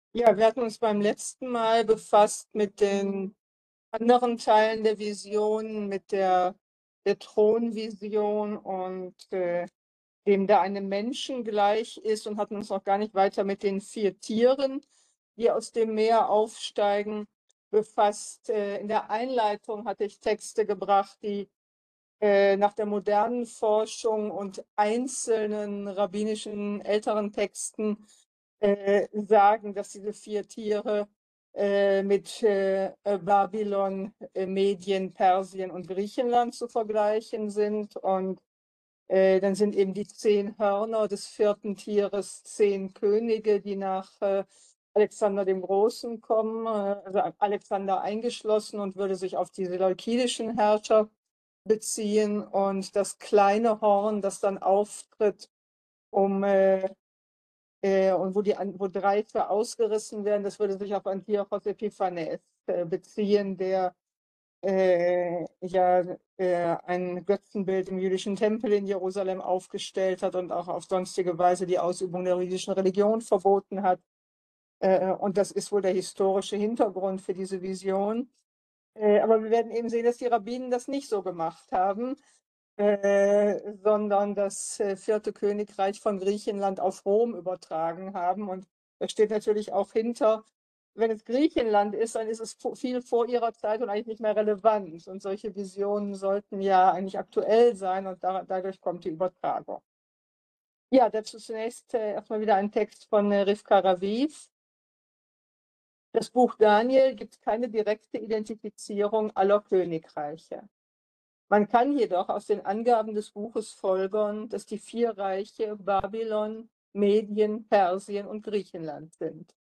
Ja, wir hatten uns beim letzten Mal befasst mit den anderen Teilen der Vision, mit der Thronvision und dem da einem Menschen gleich ist und hatten uns noch gar nicht weiter mit den 4 Tieren, die aus dem Meer aufsteigen, befasst. In der Einleitung hatte ich Texte gebracht, die nach der modernen Forschung und einzelnen rabbinischen älteren Texten sagen, dass diese 4 Tiere mit Babylon, Medien, Persien und Griechenland zu vergleichen sind. Und dann sind eben die 10 Hörner des 4. Tieres 10 Könige, die nach Alexander dem Großen kommen, also Alexander eingeschlossen, und würde sich auf die seleukidischen Herrscher beziehen. Und das kleine Horn, das dann auftritt, um und wo 3 für ausgerissen werden, das würde sich auf Antiochos Epiphanes beziehen, der ein Götzenbild im jüdischen Tempel in Jerusalem aufgestellt hat und auch auf sonstige Weise die Ausübung der jüdischen Religion verboten hat. Und das ist wohl der historische Hintergrund für diese Vision. Aber wir werden eben sehen, dass die Rabbinen das nicht so gemacht haben, sondern das 4. Königreich von Griechenland auf Rom übertragen haben. Und da steht natürlich auch hinter, wenn es Griechenland ist, dann ist es viel vor ihrer Zeit und eigentlich nicht mehr relevant. Und solche Visionen sollten ja eigentlich aktuell sein, und dadurch kommt die Übertragung. Ja, dazu zunächst erstmal wieder ein Text von Rivka Raviv. Das Buch Daniel gibt keine direkte Identifizierung aller Königreiche. Man kann jedoch aus den Angaben des Buches folgern, dass die 4 Reiche Babylon, Medien, Persien und Griechenland sind.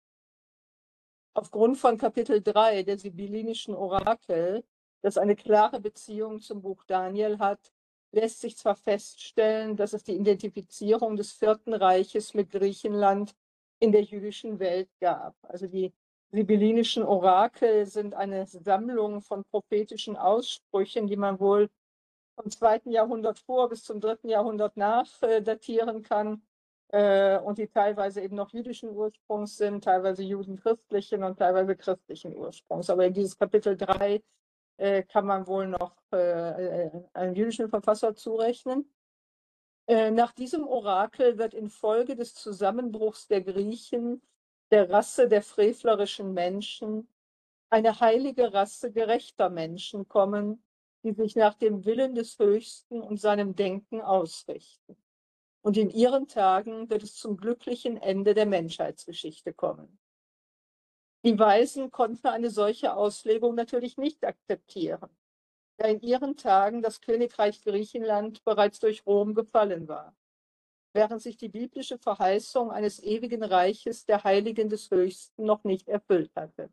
Aufgrund von Kapitel 3 der sibyllinischen Orakel, das eine klare Beziehung zum Buch Daniel hat, lässt sich zwar feststellen, dass es die Identifizierung des 4. Reiches mit Griechenland in der jüdischen Welt gab. Also die sibyllinischen Orakel sind eine Sammlung von prophetischen Aussprüchen, die man wohl vom 2. Jahrhundert vor bis zum 3. Jahrhundert nach datieren kann, und die teilweise eben noch jüdischen Ursprungs sind, teilweise judenchristlichen und teilweise christlichen Ursprungs. Aber in dieses Kapitel 3 kann man wohl noch einen jüdischen Verfasser zurechnen. Nach diesem Orakel wird infolge des Zusammenbruchs der Griechen, der Rasse der frevlerischen Menschen, eine heilige Rasse gerechter Menschen kommen, die sich nach dem Willen des Höchsten und seinem Denken ausrichten. Und in ihren Tagen wird es zum glücklichen Ende der Menschheitsgeschichte kommen. Die Weisen konnten eine solche Auslegung natürlich nicht akzeptieren, da in ihren Tagen das Königreich Griechenland bereits durch Rom gefallen war, während sich die biblische Verheißung eines ewigen Reiches der Heiligen des Höchsten noch nicht erfüllt hatte.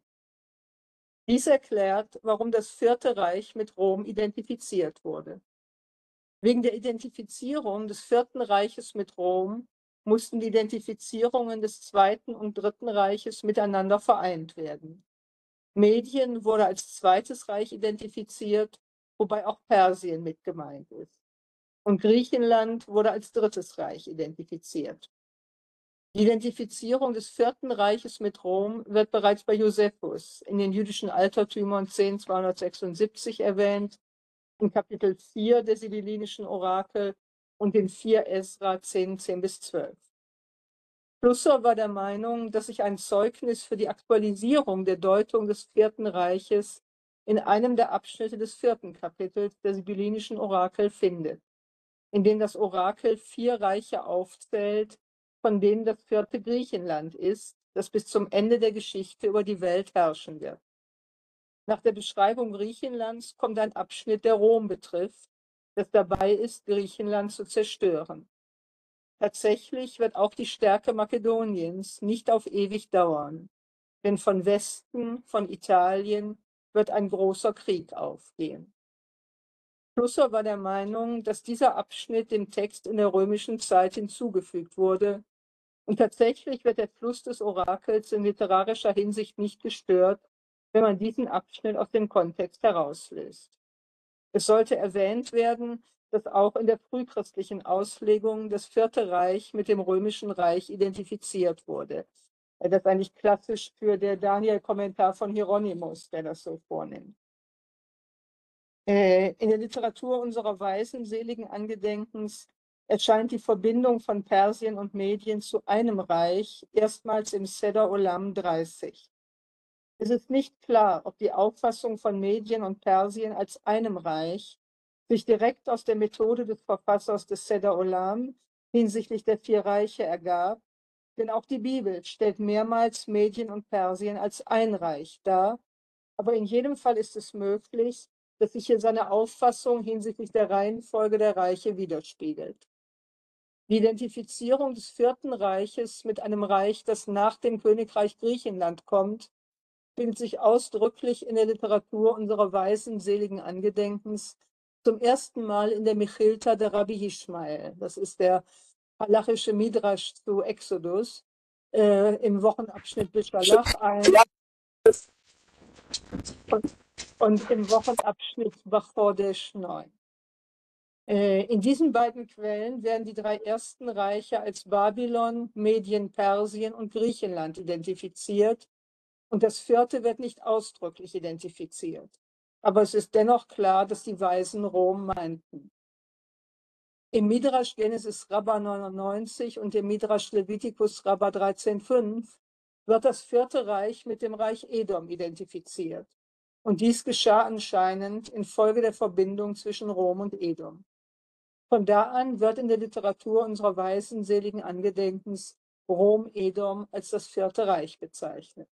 Dies erklärt, warum das 4. Reich mit Rom identifiziert wurde. Wegen der Identifizierung des 4. Reiches mit Rom mussten die Identifizierungen des 2. und 3. Reiches miteinander vereint werden. Medien wurde als 2. Reich identifiziert, wobei auch Persien mit gemeint ist. Und Griechenland wurde als 3. Reich identifiziert. Die Identifizierung des 4. Reiches mit Rom wird bereits bei Josephus in den jüdischen Altertümern 10.276 erwähnt, in Kapitel 4 der sibyllinischen Orakel und in 4 Esra 10.10-12. Flusser war der Meinung, dass sich ein Zeugnis für die Aktualisierung der Deutung des 4. Reiches in einem der Abschnitte des 4. Kapitels der sibyllinischen Orakel findet, in dem das Orakel 4 Reiche aufzählt, von denen das 4. Griechenland ist, das bis zum Ende der Geschichte über die Welt herrschen wird. Nach der Beschreibung Griechenlands kommt ein Abschnitt, der Rom betrifft, das dabei ist, Griechenland zu zerstören. Tatsächlich wird auch die Stärke Makedoniens nicht auf ewig dauern, denn von Westen, von Italien, wird ein großer Krieg aufgehen. Flusser war der Meinung, dass dieser Abschnitt dem Text in der römischen Zeit hinzugefügt wurde, und tatsächlich wird der Fluss des Orakels in literarischer Hinsicht nicht gestört, wenn man diesen Abschnitt aus dem Kontext herauslöst. Es sollte erwähnt werden, dass auch in der frühchristlichen Auslegung das 4. Reich mit dem Römischen Reich identifiziert wurde. Das ist eigentlich klassisch für den Daniel-Kommentar von Hieronymus, der das so vornimmt. In der Literatur unserer Weisen seligen Angedenkens erscheint die Verbindung von Persien und Medien zu einem Reich erstmals im Seder Olam 30. Es ist nicht klar, ob die Auffassung von Medien und Persien als einem Reich sich direkt aus der Methode des Verfassers des Seder Olam hinsichtlich der 4 Reiche ergab, denn auch die Bibel stellt mehrmals Medien und Persien als ein Reich dar, aber in jedem Fall ist es möglich, dass sich hier seine Auffassung hinsichtlich der Reihenfolge der Reiche widerspiegelt. Die Identifizierung des 4. Reiches mit einem Reich, das nach dem Königreich Griechenland kommt, findet sich ausdrücklich in der Literatur unserer weisen seligen Angedenkens zum ersten Mal in der Mechilta der Rabbi Ishmael. Das ist der halachische Midrash zu Exodus im Wochenabschnitt Beshalach 1 und im Wochenabschnitt Bachodesh 9. In diesen beiden Quellen werden die 3 ersten Reiche als Babylon, Medien, Persien und Griechenland identifiziert und das 4. wird nicht ausdrücklich identifiziert. Aber es ist dennoch klar, dass die Weisen Rom meinten. Im Midrash Genesis Rabbah 99 und im Midrash Leviticus Rabbah 13,5 wird das 4. Reich mit dem Reich Edom identifiziert. Und dies geschah anscheinend infolge der Verbindung zwischen Rom und Edom. Von da an wird in der Literatur unserer weisen seligen Angedenkens Rom-Edom als das 4. Reich bezeichnet.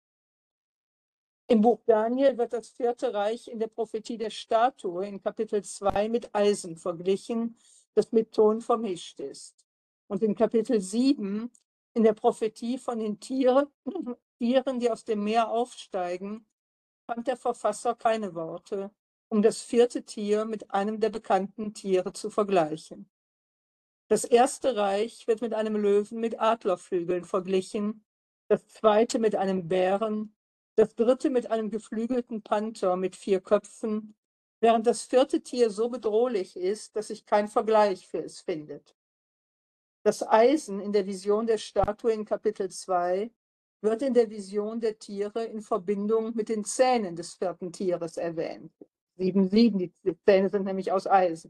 Im Buch Daniel wird das 4. Reich in der Prophetie der Statue in Kapitel 2 mit Eisen verglichen, das mit Ton vermischt ist. Und in Kapitel 7 in der Prophetie von den Tieren, die aus dem Meer aufsteigen, fand der Verfasser keine Worte, um das 4. Tier mit einem der bekannten Tiere zu vergleichen. Das 1. Reich wird mit einem Löwen mit Adlerflügeln verglichen, das 2. mit einem Bären, das 3. mit einem geflügelten Panther mit 4 Köpfen, während das 4. Tier so bedrohlich ist, dass sich kein Vergleich für es findet. Das Eisen in der Vision der Statue in Kapitel 2 wird in der Vision der Tiere in Verbindung mit den Zähnen des 4. Tieres erwähnt. 7, die Zähne sind nämlich aus Eisen.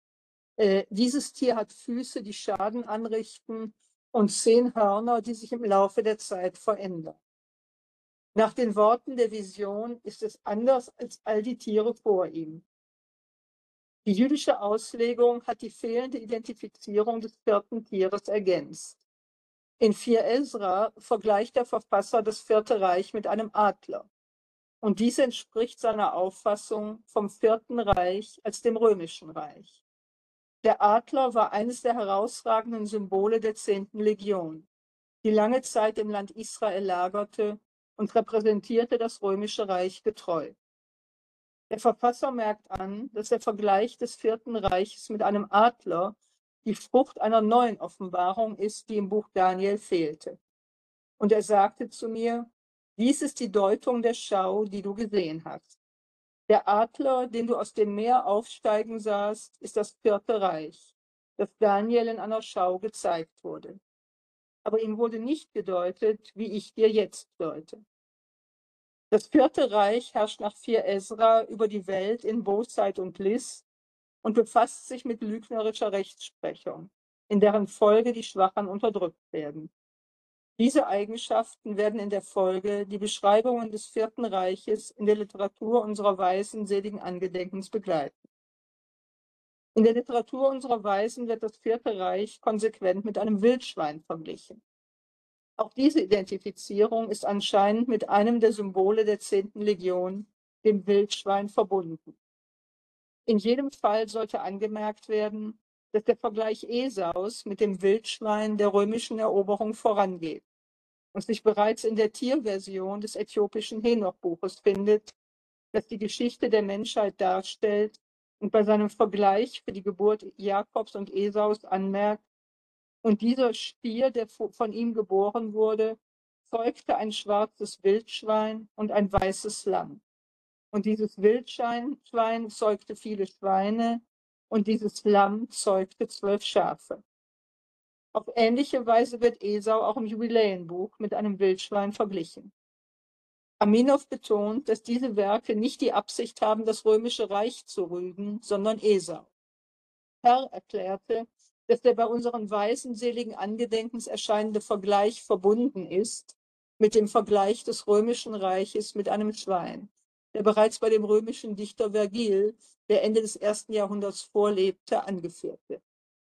Dieses Tier hat Füße, die Schaden anrichten und 10 Hörner, die sich im Laufe der Zeit verändern. Nach den Worten der Vision ist es anders als all die Tiere vor ihm. Die jüdische Auslegung hat die fehlende Identifizierung des 4. Tieres ergänzt. In 4 Esra vergleicht der Verfasser das 4. Reich mit einem Adler. Und dies entspricht seiner Auffassung vom 4. Reich als dem römischen Reich. Der Adler war eines der herausragenden Symbole der 10. Legion, die lange Zeit im Land Israel lagerte und repräsentierte das römische Reich getreu. Der Verfasser merkt an, dass der Vergleich des 4. Reiches mit einem Adler die Frucht einer neuen Offenbarung ist, die im Buch Daniel fehlte. Und er sagte zu mir, dies ist die Deutung der Schau, die du gesehen hast. Der Adler, den du aus dem Meer aufsteigen sahst, ist das 4. Reich, das Daniel in einer Schau gezeigt wurde. Aber ihm wurde nicht gedeutet, wie ich dir jetzt deute. Das 4. Reich herrscht nach 4 Esra über die Welt in Bosheit und List und befasst sich mit lügnerischer Rechtsprechung, in deren Folge die Schwachen unterdrückt werden. Diese Eigenschaften werden in der Folge die Beschreibungen des 4. Reiches in der Literatur unserer weisen seligen Angedenkens begleiten. In der Literatur unserer Weisen wird das 4. Reich konsequent mit einem Wildschwein verglichen. Auch diese Identifizierung ist anscheinend mit einem der Symbole der 10. Legion, dem Wildschwein, verbunden. In jedem Fall sollte angemerkt werden, dass der Vergleich Esaus mit dem Wildschwein der römischen Eroberung vorangeht und sich bereits in der Tierversion des äthiopischen Henoch-Buches findet, das die Geschichte der Menschheit darstellt und bei seinem Vergleich für die Geburt Jakobs und Esaus anmerkt, und dieser Stier, der von ihm geboren wurde, zeugte ein schwarzes Wildschwein und ein weißes Lamm. Und dieses Wildschwein zeugte viele Schweine und dieses Lamm zeugte 12 Schafe. Auf ähnliche Weise wird Esau auch im Jubiläenbuch mit einem Wildschwein verglichen. Aminoff betont, dass diese Werke nicht die Absicht haben, das römische Reich zu rügen, sondern Esau. Herr erklärte, dass der bei unseren Weisen seligen Angedenkens erscheinende Vergleich verbunden ist mit dem Vergleich des römischen Reiches mit einem Schwein, der bereits bei dem römischen Dichter Vergil, der Ende des 1. Jahrhunderts vorlebte, angeführt wird.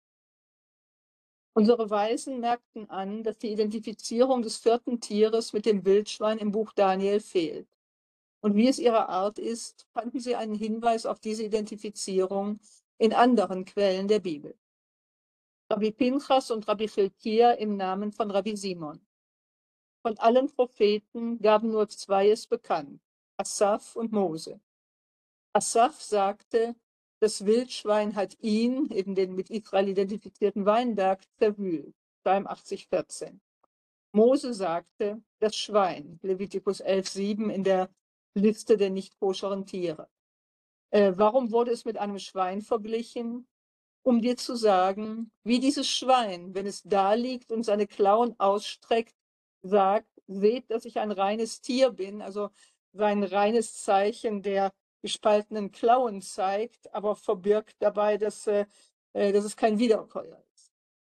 Unsere Weisen merkten an, dass die Identifizierung des 4. Tieres mit dem Wildschwein im Buch Daniel fehlt. Und wie es ihre Art ist, fanden sie einen Hinweis auf diese Identifizierung in anderen Quellen der Bibel. Rabbi Pinchas und Rabbi Chilkia im Namen von Rabbi Simon. Von allen Propheten gaben nur 2 es bekannt, Asaph und Mose. Asaph sagte, das Wildschwein hat ihn, eben den mit Israel identifizierten Weinberg, zerwühlt, Psalm 80,14. Mose sagte, das Schwein, Levitikus 11,7 in der Liste der nicht koscheren Tiere. Warum wurde es mit einem Schwein verglichen? Um dir zu sagen, wie dieses Schwein, wenn es da liegt und seine Klauen ausstreckt, sagt, seht, dass ich ein reines Tier bin, also sein reines Zeichen der gespaltenen Klauen zeigt, aber verbirgt dabei, dass es kein Wiederkäuer ist.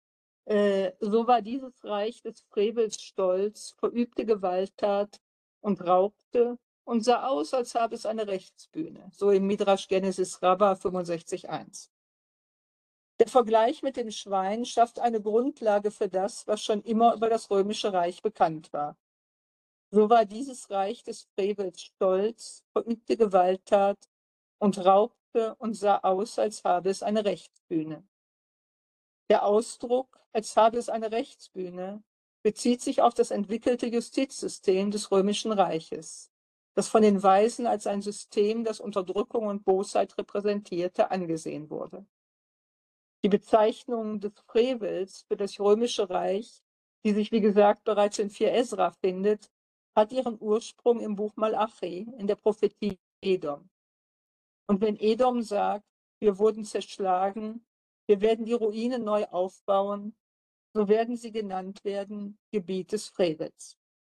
So war dieses Reich des Frevels stolz, verübte Gewalttat und raubte und sah aus, als habe es eine Rechtsbühne, so im Midrash Genesis Rabbah 65,1. Der Vergleich mit dem Schwein schafft eine Grundlage für das, was schon immer über das römische Reich bekannt war. So war dieses Reich des Frevels stolz, verübte Gewalttat und raubte und sah aus, als habe es eine Rechtsbühne. Der Ausdruck, als habe es eine Rechtsbühne, bezieht sich auf das entwickelte Justizsystem des römischen Reiches, das von den Weisen als ein System, das Unterdrückung und Bosheit repräsentierte, angesehen wurde. Die Bezeichnung des Frevels für das römische Reich, die sich wie gesagt bereits in 4 Esra findet, hat ihren Ursprung im Buch Malachi, in der Prophetie Edom. Und wenn Edom sagt, wir wurden zerschlagen, wir werden die Ruinen neu aufbauen, so werden sie genannt werden Gebiet des Frevels.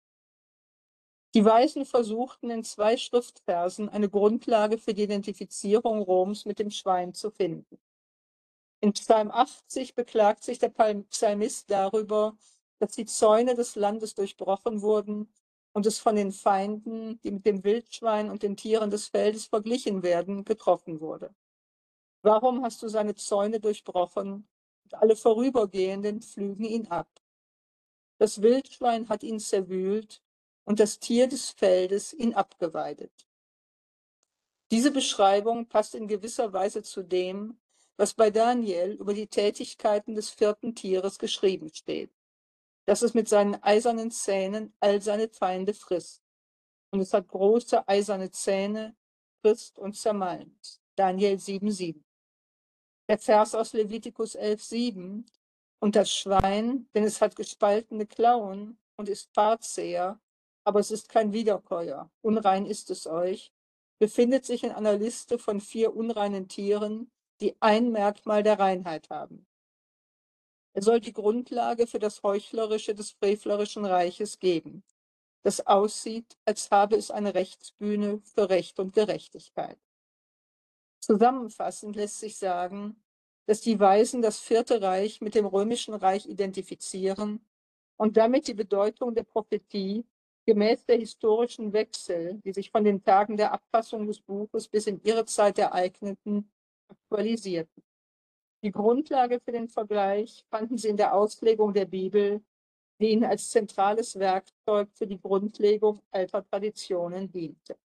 Die Weisen versuchten in 2 Schriftversen eine Grundlage für die Identifizierung Roms mit dem Schwein zu finden. In Psalm 80 beklagt sich der Psalmist darüber, dass die Zäune des Landes durchbrochen wurden und es von den Feinden, die mit dem Wildschwein und den Tieren des Feldes verglichen werden, getroffen wurde. Warum hast du seine Zäune durchbrochen und alle Vorübergehenden pflügen ihn ab? Das Wildschwein hat ihn zerwühlt und das Tier des Feldes ihn abgeweidet. Diese Beschreibung passt in gewisser Weise zu dem, was bei Daniel über die Tätigkeiten des 4. Tieres geschrieben steht, dass es mit seinen eisernen Zähnen all seine Feinde frisst. Und es hat große eiserne Zähne, frisst und zermalmt. Daniel 7,7. Der Vers aus Levitikus 11,7. Und das Schwein, denn es hat gespaltene Klauen und ist Pharzäher, aber es ist kein Wiederkäuer, unrein ist es euch, befindet sich in einer Liste von 4 unreinen Tieren, die ein Merkmal der Reinheit haben. Er soll die Grundlage für das Heuchlerische des frevlerischen Reiches geben, das aussieht, als habe es eine Rechtsbühne für Recht und Gerechtigkeit. Zusammenfassend lässt sich sagen, dass die Weisen das 4. Reich mit dem römischen Reich identifizieren und damit die Bedeutung der Prophetie gemäß der historischen Wechsel, die sich von den Tagen der Abfassung des Buches bis in ihre Zeit ereigneten, aktualisierten. Die Grundlage für den Vergleich fanden sie in der Auslegung der Bibel, die ihnen als zentrales Werkzeug für die Grundlegung alter Traditionen diente.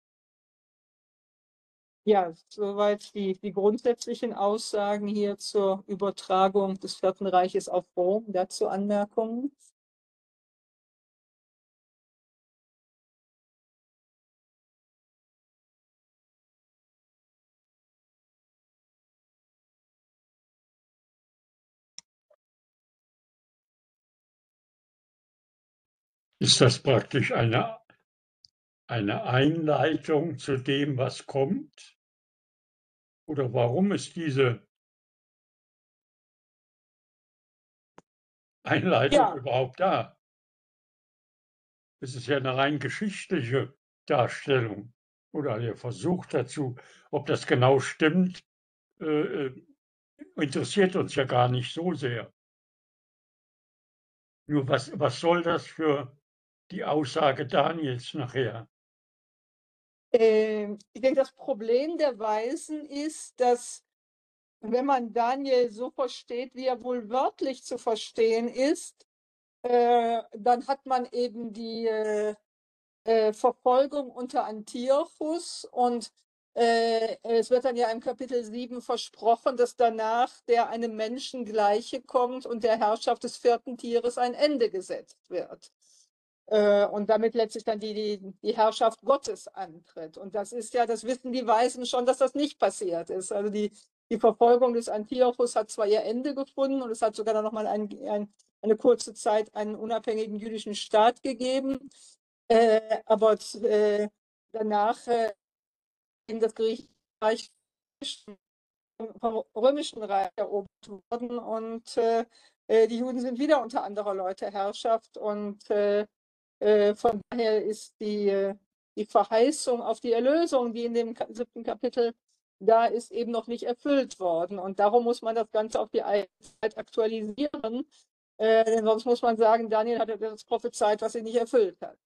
Ja, soweit die grundsätzlichen Aussagen hier zur Übertragung des 4. Reiches auf Rom. Dazu Anmerkungen? Ist das praktisch eine Einleitung zu dem, was kommt? Oder warum ist diese Einleitung Ja, überhaupt da? Es ist ja eine rein geschichtliche Darstellung oder der Versuch dazu. Ob das genau stimmt, äh, interessiert uns ja gar nicht so sehr. Nur was soll das für die Aussage Daniels nachher? ich denke, das Problem der Weisen ist, dass wenn man Daniel so versteht, wie er wohl wörtlich zu verstehen ist, dann hat man eben die Verfolgung unter Antiochus und es wird dann ja im Kapitel 7 versprochen, dass danach der einem Menschen gleiche kommt und der Herrschaft des vierten Tieres ein Ende gesetzt wird. Und damit letztlich dann die Herrschaft Gottes antritt. Und das ist ja, das wissen die Weisen schon, dass das nicht passiert ist. Also die Verfolgung des Antiochus hat zwar ihr Ende gefunden und es hat sogar noch mal eine kurze Zeit einen unabhängigen jüdischen Staat gegeben, aber danach in das Griechenreich vom Römischen Reich erobert worden und die Juden sind wieder unter anderer Leute Herrschaft und von daher ist die Verheißung auf die Erlösung, die in dem 7. Kapitel da ist, eben noch nicht erfüllt worden. Und darum muss man das Ganze auf die Zeit aktualisieren, denn sonst muss man sagen, Daniel hat etwas prophezeit, was sich nicht erfüllt hat.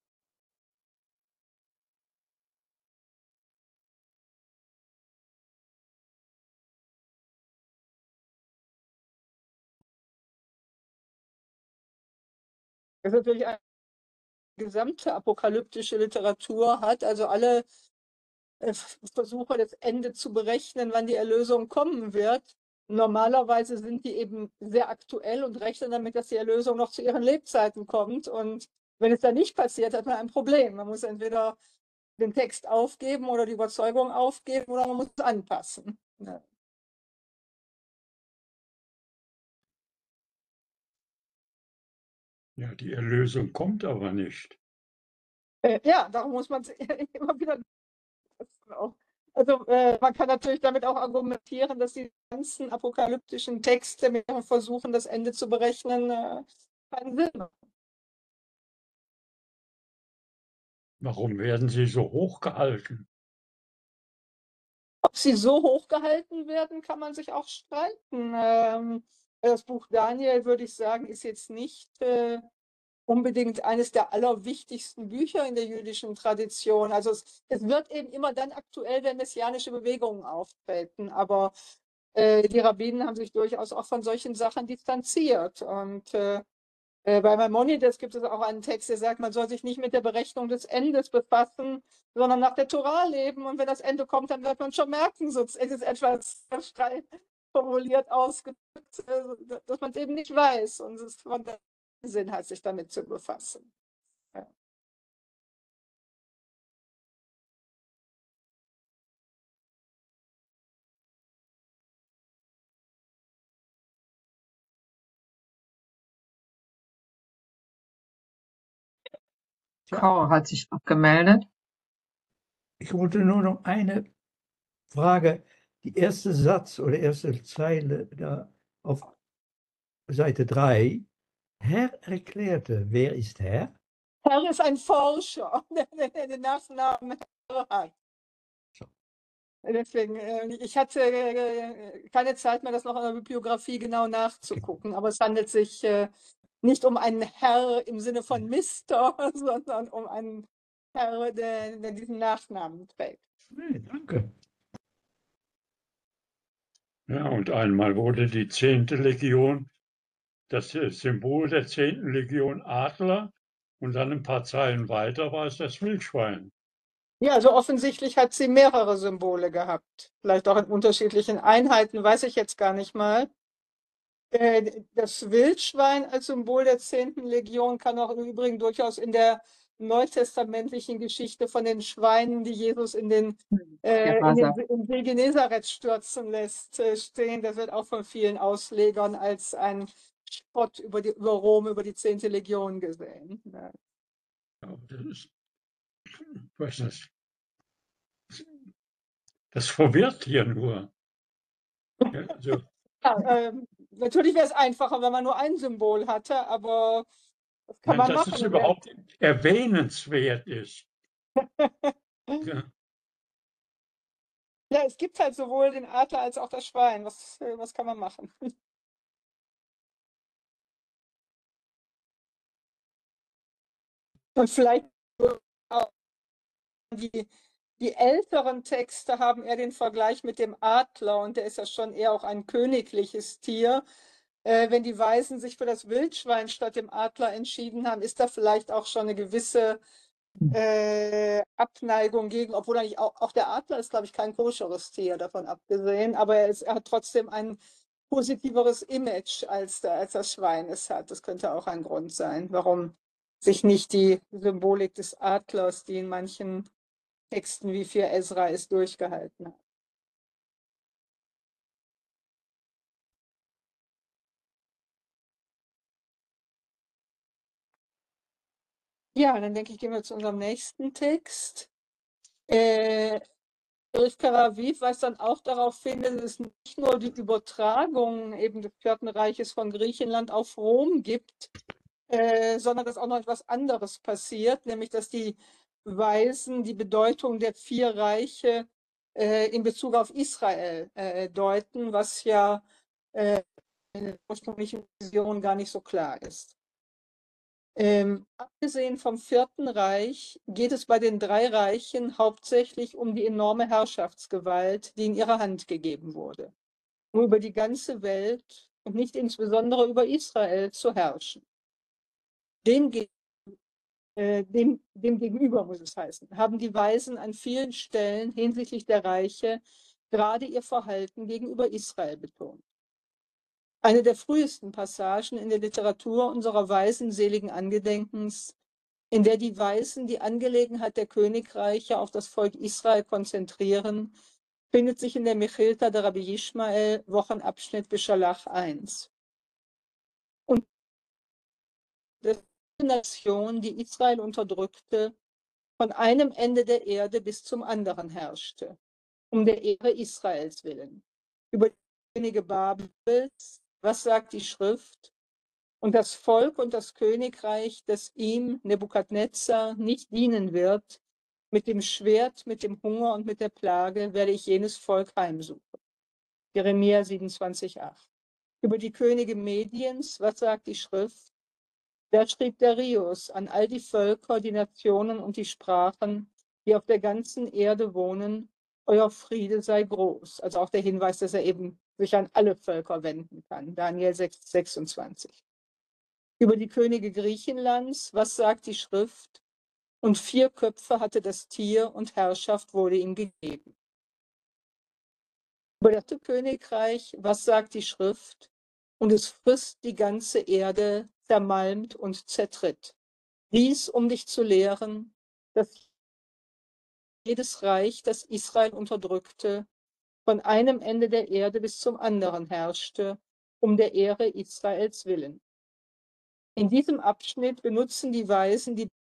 Das ist natürlich eine gesamte apokalyptische Literatur hat, also alle Versuche, das Ende zu berechnen, wann die Erlösung kommen wird. Normalerweise sind die eben sehr aktuell und rechnen damit, dass die Erlösung noch zu ihren Lebzeiten kommt. Und wenn es dann nicht passiert, hat man ein Problem. Man muss entweder den Text aufgeben oder die Überzeugung aufgeben oder man muss es anpassen. Ja. Ja, die Erlösung kommt aber nicht. Ja, darum muss man es immer wieder. Also man kann natürlich damit auch argumentieren, dass die ganzen apokalyptischen Texte mit versuchen, das Ende zu berechnen, keinen Sinn machen. Warum werden sie so hochgehalten? Ob sie so hochgehalten werden, kann man sich auch streiten. Das Buch Daniel, würde ich sagen, ist jetzt nicht unbedingt eines der allerwichtigsten Bücher in der jüdischen Tradition. Also es wird eben immer dann aktuell, wenn messianische Bewegungen auftreten. Aber die Rabbinen haben sich durchaus auch von solchen Sachen distanziert. Und bei Maimonides gibt es auch einen Text, der sagt, man soll sich nicht mit der Berechnung des Endes befassen, sondern nach der Tora leben. Und wenn das Ende kommt, dann wird man schon merken, so es ist etwas formuliert ausgedrückt, dass man es eben nicht weiß. Und es ist von der Sinn hat, sich damit zu befassen. Ja. Caro hat sich noch gemeldet. Ich wollte nur noch eine Frage. Die erste Satz oder erste Zeile da auf Seite 3. Herr erklärte, wer ist Herr? Herr ist ein Forscher, der den Nachnamen Herr hat. Deswegen, ich hatte keine Zeit mehr, das noch in der Bibliografie genau nachzugucken, aber es handelt sich nicht um einen Herr im Sinne von Mister, sondern um einen Herr, der diesen Nachnamen trägt. Nee, danke. Ja, und einmal wurde die 10. Legion, das Symbol der 10. Legion Adler, und dann ein paar Zeilen weiter war es das Wildschwein. Ja, also offensichtlich hat sie mehrere Symbole gehabt. Vielleicht auch in unterschiedlichen Einheiten, weiß ich jetzt gar nicht mal. Das Wildschwein als Symbol der 10. Legion kann auch im Übrigen durchaus in der neutestamentlichen Geschichte von den Schweinen, die Jesus in den im See Genezareth stürzen lässt, stehen. Das wird auch von vielen Auslegern als ein Spott über Rom, über die 10. Legion gesehen. Ja. Ja, das ist, ich weiß nicht, das verwirrt hier nur. Ja, also, Ja, Natürlich wäre es einfacher, wenn man nur ein Symbol hatte, aber das kann man dass machen. es überhaupt erwähnenswert ist. Ja. Ja, es gibt halt sowohl den Adler als auch das Schwein. Was kann man machen? Und vielleicht auch die älteren Texte haben eher den Vergleich mit dem Adler und der ist ja schon eher auch ein königliches Tier. Wenn die Weisen sich für das Wildschwein statt dem Adler entschieden haben, ist da vielleicht auch schon eine gewisse Abneigung gegen, obwohl eigentlich auch der Adler ist, glaube ich, kein koscheres Tier, davon abgesehen, aber er hat trotzdem ein positiveres Image, als das Schwein es hat. Das könnte auch ein Grund sein, warum sich nicht die Symbolik des Adlers, die in manchen Texten wie 4 Esra ist, durchgehalten hat. Ja, dann denke ich, gehen wir zu unserem nächsten Text. Rivka Raviv weist dann auch darauf hin, dass es nicht nur die Übertragung eben des Vierten Reiches von Griechenland auf Rom gibt, sondern dass auch noch etwas anderes passiert, nämlich dass die Weisen die Bedeutung der 4 Reiche in Bezug auf Israel deuten, was ja in der ursprünglichen Vision gar nicht so klar ist. Abgesehen vom Vierten Reich geht es bei den 3 Reichen hauptsächlich um die enorme Herrschaftsgewalt, die in ihre Hand gegeben wurde, um über die ganze Welt und nicht insbesondere über Israel zu herrschen. Dem gegenüber, muss es heißen, haben die Weisen an vielen Stellen hinsichtlich der Reiche gerade ihr Verhalten gegenüber Israel betont. Eine der frühesten Passagen in der Literatur unserer Weisen seligen Angedenkens, in der die Weisen die Angelegenheit der Königreiche auf das Volk Israel konzentrieren, findet sich in der Mechilta der Rabbi Yishmael, Wochenabschnitt Beschalach 1. Und die Nation, die Israel unterdrückte, von einem Ende der Erde bis zum anderen herrschte, um der Ehre Israels willen. Über die Könige Babels, was sagt die Schrift? Und das Volk und das Königreich, das ihm, Nebukadnezar, nicht dienen wird, mit dem Schwert, mit dem Hunger und mit der Plage werde ich jenes Volk heimsuchen. Jeremia 27,8. Über die Könige Mediens, was sagt die Schrift? Da schrieb Darius an all die Völker, die Nationen und die Sprachen, die auf der ganzen Erde wohnen, euer Friede sei groß. Also auch der Hinweis, dass er eben sich an alle Völker wenden kann. Daniel 6,26. Über die Könige Griechenlands, was sagt die Schrift? Und 4 Köpfe hatte das Tier und Herrschaft wurde ihm gegeben. Über das Königreich, was sagt die Schrift? Und es frisst die ganze Erde, zermalmt und zertritt. Dies, um dich zu lehren, dass jedes Reich, das Israel unterdrückte, von einem Ende der Erde bis zum anderen herrschte, um der Ehre Israels willen. In diesem Abschnitt benutzen die Weisen die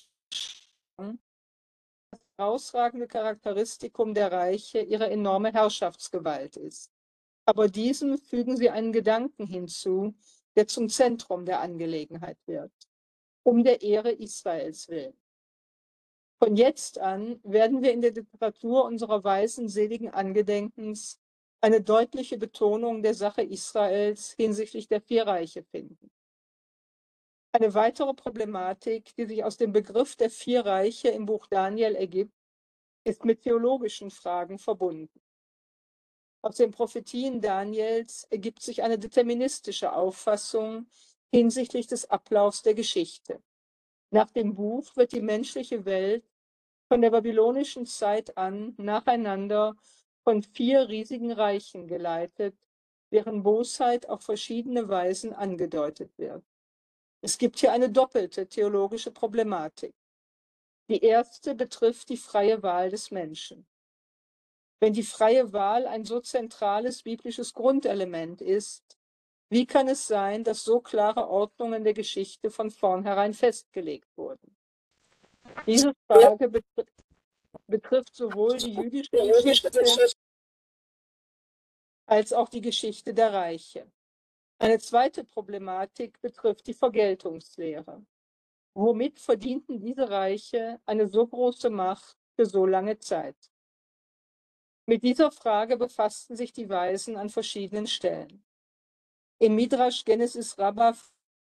das herausragende Charakteristikum der Reiche ihre enorme Herrschaftsgewalt ist. Aber diesem fügen sie einen Gedanken hinzu, der zum Zentrum der Angelegenheit wird, um der Ehre Israels willen. Von jetzt an werden wir in der Literatur unserer Weisen seligen Angedenkens eine deutliche Betonung der Sache Israels hinsichtlich der 4 Reiche finden. Eine weitere Problematik, die sich aus dem Begriff der 4 Reiche im Buch Daniel ergibt, ist mit theologischen Fragen verbunden. Aus den Prophetien Daniels ergibt sich eine deterministische Auffassung hinsichtlich des Ablaufs der Geschichte. Nach dem Buch wird die menschliche Welt von der babylonischen Zeit an nacheinander von 4 riesigen Reichen geleitet, deren Bosheit auf verschiedene Weisen angedeutet wird. Es gibt hier eine doppelte theologische Problematik. Die erste betrifft die freie Wahl des Menschen. Wenn die freie Wahl ein so zentrales biblisches Grundelement ist, wie kann es sein, dass so klare Ordnungen der Geschichte von vornherein festgelegt wurden? Diese Frage betrifft sowohl die jüdische Geschichte als auch die Geschichte der Reiche. Eine zweite Problematik betrifft die Vergeltungslehre. Womit verdienten diese Reiche eine so große Macht für so lange Zeit? Mit dieser Frage befassten sich die Weisen an verschiedenen Stellen. Im Midrash Genesis Rabbah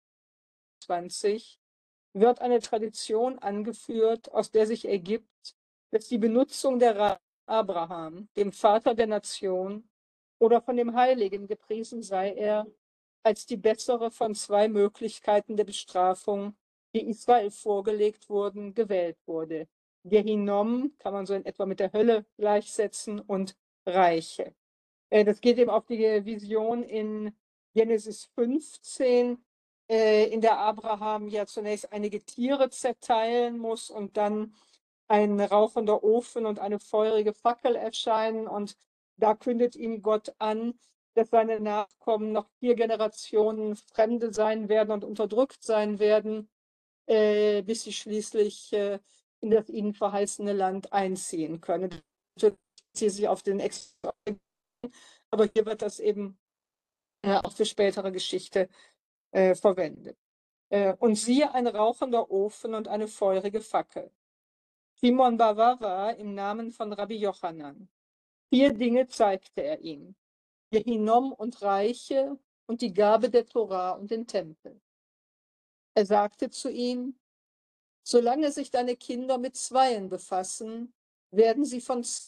20 wird eine Tradition angeführt, aus der sich ergibt, dass die Benutzung der Abraham, dem Vater der Nation, oder von dem Heiligen, gepriesen sei er, als die bessere von zwei Möglichkeiten der Bestrafung, die Israel vorgelegt wurden, gewählt wurde. Gehinnom kann man so in etwa mit der Hölle gleichsetzen und Reiche. Das geht eben auf die Vision in Genesis 15, in der Abraham ja zunächst einige Tiere zerteilen muss und dann ein rauchender Ofen und eine feurige Fackel erscheinen. Und da kündet ihm Gott an, dass seine Nachkommen noch 4 Generationen Fremde sein werden und unterdrückt sein werden, bis sie schließlich in das ihnen verheißene Land einziehen können. Sie sich auf den Extra, aber hier wird das eben auch für spätere Geschichte verwendet. Und siehe, ein rauchender Ofen und eine feurige Fackel. Shimon bar Wava im Namen von Rabbi Jochanan. 4 Dinge zeigte er ihm: Gehinnom und Reiche und die Gabe der Torah und den Tempel. Er sagte zu ihm: Solange sich deine Kinder mit Zweien befassen, werden sie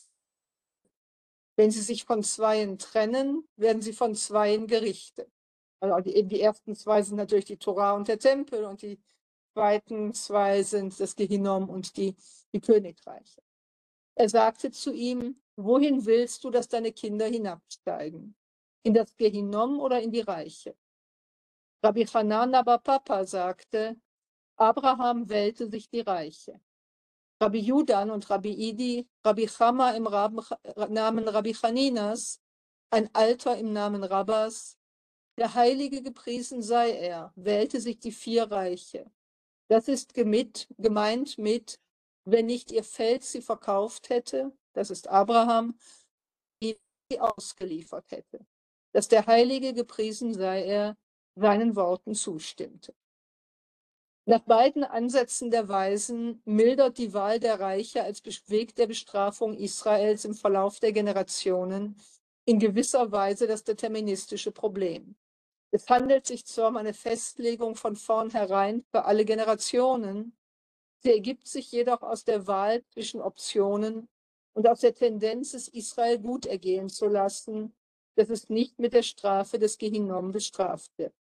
wenn sie sich von Zweien trennen, werden sie von Zweien gerichtet. Also eben die ersten 2 sind natürlich die Torah und der Tempel und die zweiten 2 sind das Gehinnom und die Königreiche. Er sagte zu ihm: Wohin willst du, dass deine Kinder hinabsteigen? In das Gehinnom oder in die Reiche? Rabbi Hanan aber Papa sagte: Abraham wählte sich die Reiche. Rabbi Judan und Rabbi Idi, Rabbi Chama im Namen Rabbi Chaninas, ein Alter im Namen Rabbas, der Heilige gepriesen sei er, wählte sich die 4 Reiche. Das ist gemeint mit: Wenn nicht ihr Feld sie verkauft hätte, das ist Abraham, die ausgeliefert hätte. Dass der Heilige gepriesen sei er, seinen Worten zustimmte. Nach beiden Ansätzen der Weisen mildert die Wahl der Reiche als Weg der Bestrafung Israels im Verlauf der Generationen in gewisser Weise das deterministische Problem. Es handelt sich zwar um eine Festlegung von vornherein für alle Generationen, sie ergibt sich jedoch aus der Wahl zwischen Optionen und aus der Tendenz, es Israel gut ergehen zu lassen, dass es nicht mit der Strafe des Gehinnom bestraft wird.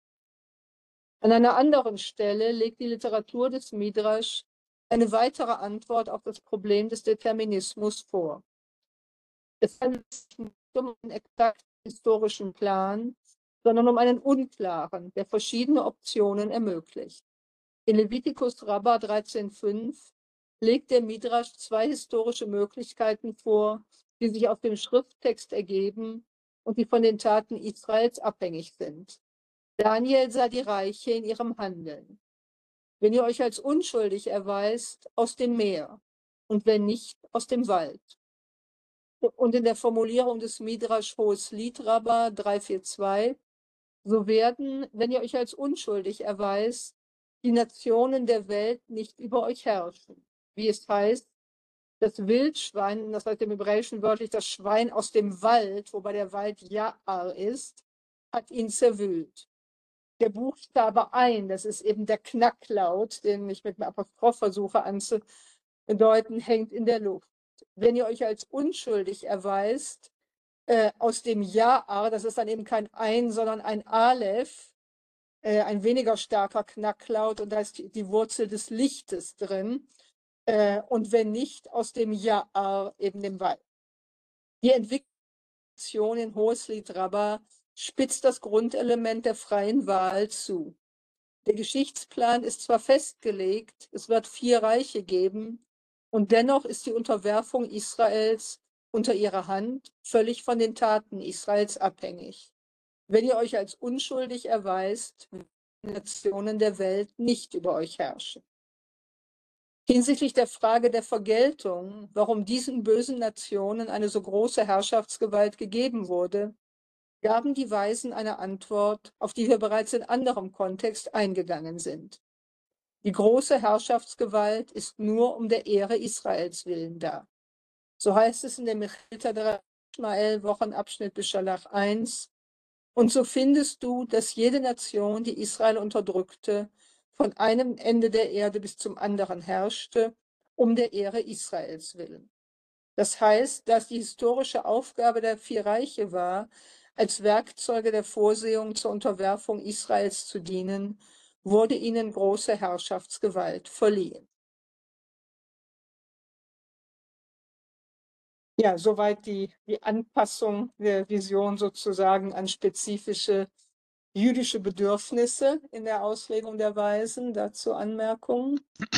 An einer anderen Stelle legt die Literatur des Midrash eine weitere Antwort auf das Problem des Determinismus vor. Es handelt sich nicht um einen exakt historischen Plan, sondern um einen unklaren, der verschiedene Optionen ermöglicht. In Levitikus Rabbah 13,5 legt der Midrash 2 historische Möglichkeiten vor, die sich aus dem Schrifttext ergeben und die von den Taten Israels abhängig sind. Daniel sah die Reiche in ihrem Handeln. Wenn ihr euch als unschuldig erweist, aus dem Meer, und wenn nicht, aus dem Wald. Und in der Formulierung des Midrash Hohes Lied Rabbah 3,4,2, so werden, wenn ihr euch als unschuldig erweist, die Nationen der Welt nicht über euch herrschen. Wie es heißt, das Wildschwein, das heißt im Hebräischen wörtlich das Schwein aus dem Wald, wobei der Wald Ja'ar ist, hat ihn zerwühlt. Der Buchstabe ein, das ist eben der Knacklaut, den ich mit einem Apostroph versuche anzudeuten, hängt in der Luft. Wenn ihr euch als unschuldig erweist, aus dem Ja'ar, das ist dann eben kein Ein, sondern ein Aleph, ein weniger starker Knacklaut, und da ist die Wurzel des Lichtes drin. Und wenn nicht, aus dem Ja'ar, eben dem Wald. Die Entwicklung in Hoheslied Rabbah spitzt das Grundelement der freien Wahl zu. Der Geschichtsplan ist zwar festgelegt, es wird 4 Reiche geben, und dennoch ist die Unterwerfung Israels unter ihrer Hand völlig von den Taten Israels abhängig. Wenn ihr euch als unschuldig erweist, werden die Nationen der Welt nicht über euch herrschen. Hinsichtlich der Frage der Vergeltung, warum diesen bösen Nationen eine so große Herrschaftsgewalt gegeben wurde, gaben die Weisen eine Antwort, auf die wir bereits in anderem Kontext eingegangen sind. Die große Herrschaftsgewalt ist nur um der Ehre Israels willen da. So heißt es in der Mechilta Ishmael Wochenabschnitt Beschalach 1. Und so findest du, dass jede Nation, die Israel unterdrückte, von einem Ende der Erde bis zum anderen herrschte, um der Ehre Israels willen. Das heißt, dass die historische Aufgabe der 4 Reiche war, als Werkzeuge der Vorsehung zur Unterwerfung Israels zu dienen, wurde ihnen große Herrschaftsgewalt verliehen. Ja, soweit die Anpassung der Vision sozusagen an spezifische jüdische Bedürfnisse in der Auslegung der Weisen. Dazu Anmerkungen?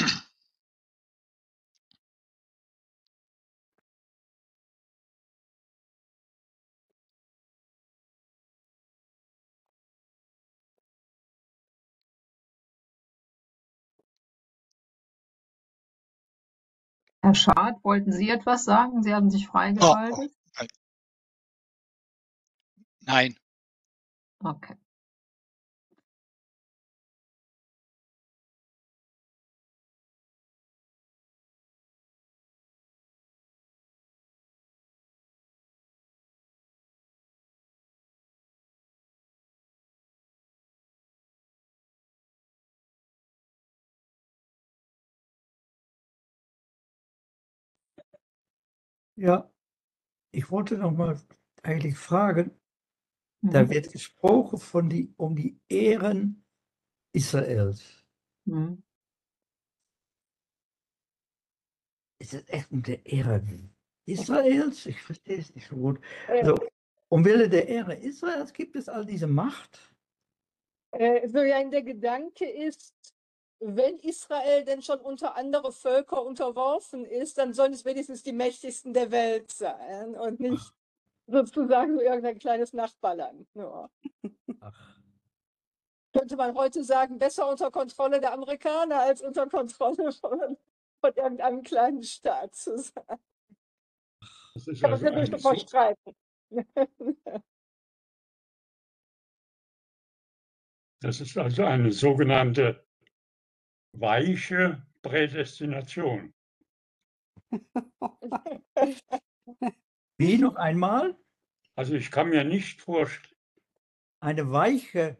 Herr Schad, wollten Sie etwas sagen? Sie haben sich freigeschaltet. Nein. Okay. Ja, ich wollte noch mal eigentlich fragen, da wird gesprochen um die Ehren Israels. Mhm. Ist es echt um die Ehre Israels? Ich verstehe es nicht so gut. Äh, Also, Willen der Ehre Israels gibt es all diese Macht? So ja, der Gedanke ist, wenn Israel denn schon unter andere Völker unterworfen ist, dann sollen es wenigstens die mächtigsten der Welt sein und nicht sozusagen so irgendein kleines Nachbarland. Ja. Ach, Könnte man heute sagen, besser unter Kontrolle der Amerikaner als unter Kontrolle von irgendeinem kleinen Staat zu sein. Das ist Kann man also natürlich eine, sofort streiten. das ist also eine sogenannte weiche Prädestination. wie noch einmal? Also ich kann mir nicht vorstellen, Eine weiche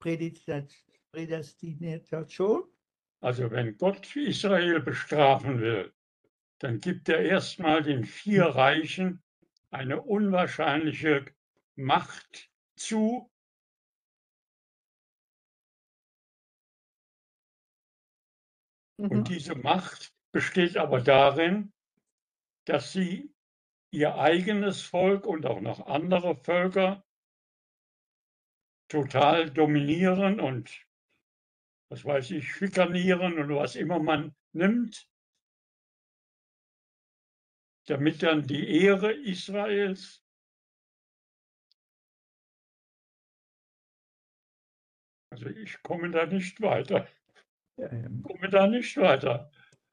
Prädestination? also wenn Gott Israel bestrafen will, dann gibt er erstmal den 4 Reichen eine unwahrscheinliche Macht zu. Und diese Macht besteht aber darin, dass sie ihr eigenes Volk und auch noch andere Völker total dominieren und, was weiß ich, schikanieren und was immer man nimmt, damit dann die Ehre Israels also ich komme da nicht weiter. Ja, ja. Komme da nicht weiter.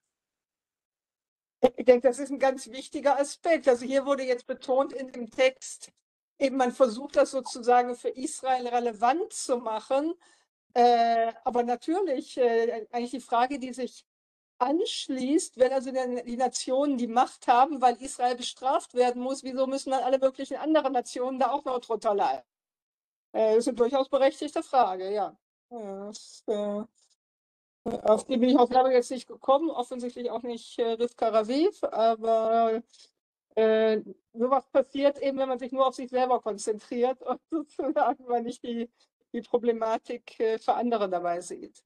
Ich denke, das ist ein ganz wichtiger Aspekt. Also hier wurde jetzt betont in dem Text, eben man versucht das sozusagen für Israel relevant zu machen. Aber natürlich, eigentlich die Frage, die sich anschließt, wenn also die Nationen die Macht haben, weil Israel bestraft werden muss, wieso müssen dann alle möglichen anderen Nationen da auch noch drunter leiden? Das ist eine durchaus berechtigte Frage, ja. Auf die bin ich auch selber jetzt nicht gekommen, offensichtlich auch nicht Rivka Raviv, aber sowas passiert eben, wenn man sich nur auf sich selber konzentriert und sozusagen man nicht die Problematik für andere dabei sieht.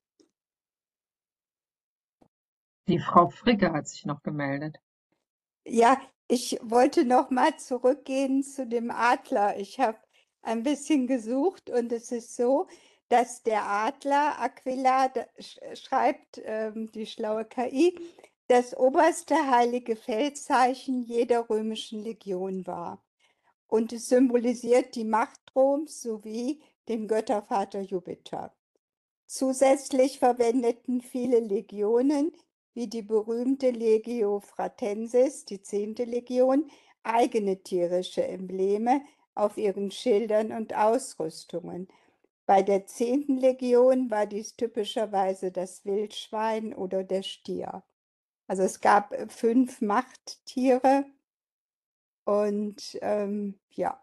Die Frau Fricke hat sich noch gemeldet. Ja, ich wollte noch mal zurückgehen zu dem Adler. Ich habe ein bisschen gesucht und es ist so, dass der Adler, Aquila schreibt, die schlaue KI, das oberste heilige Feldzeichen jeder römischen Legion war. Und es symbolisiert die Macht Roms sowie den Göttervater Jupiter. Zusätzlich verwendeten viele Legionen, wie die berühmte Legio Pratensis, die 10. Legion, eigene tierische Embleme, auf ihren Schildern und Ausrüstungen. Bei der 10. Legion war dies typischerweise das Wildschwein oder der Stier. Also es gab 5 Machttiere und ja.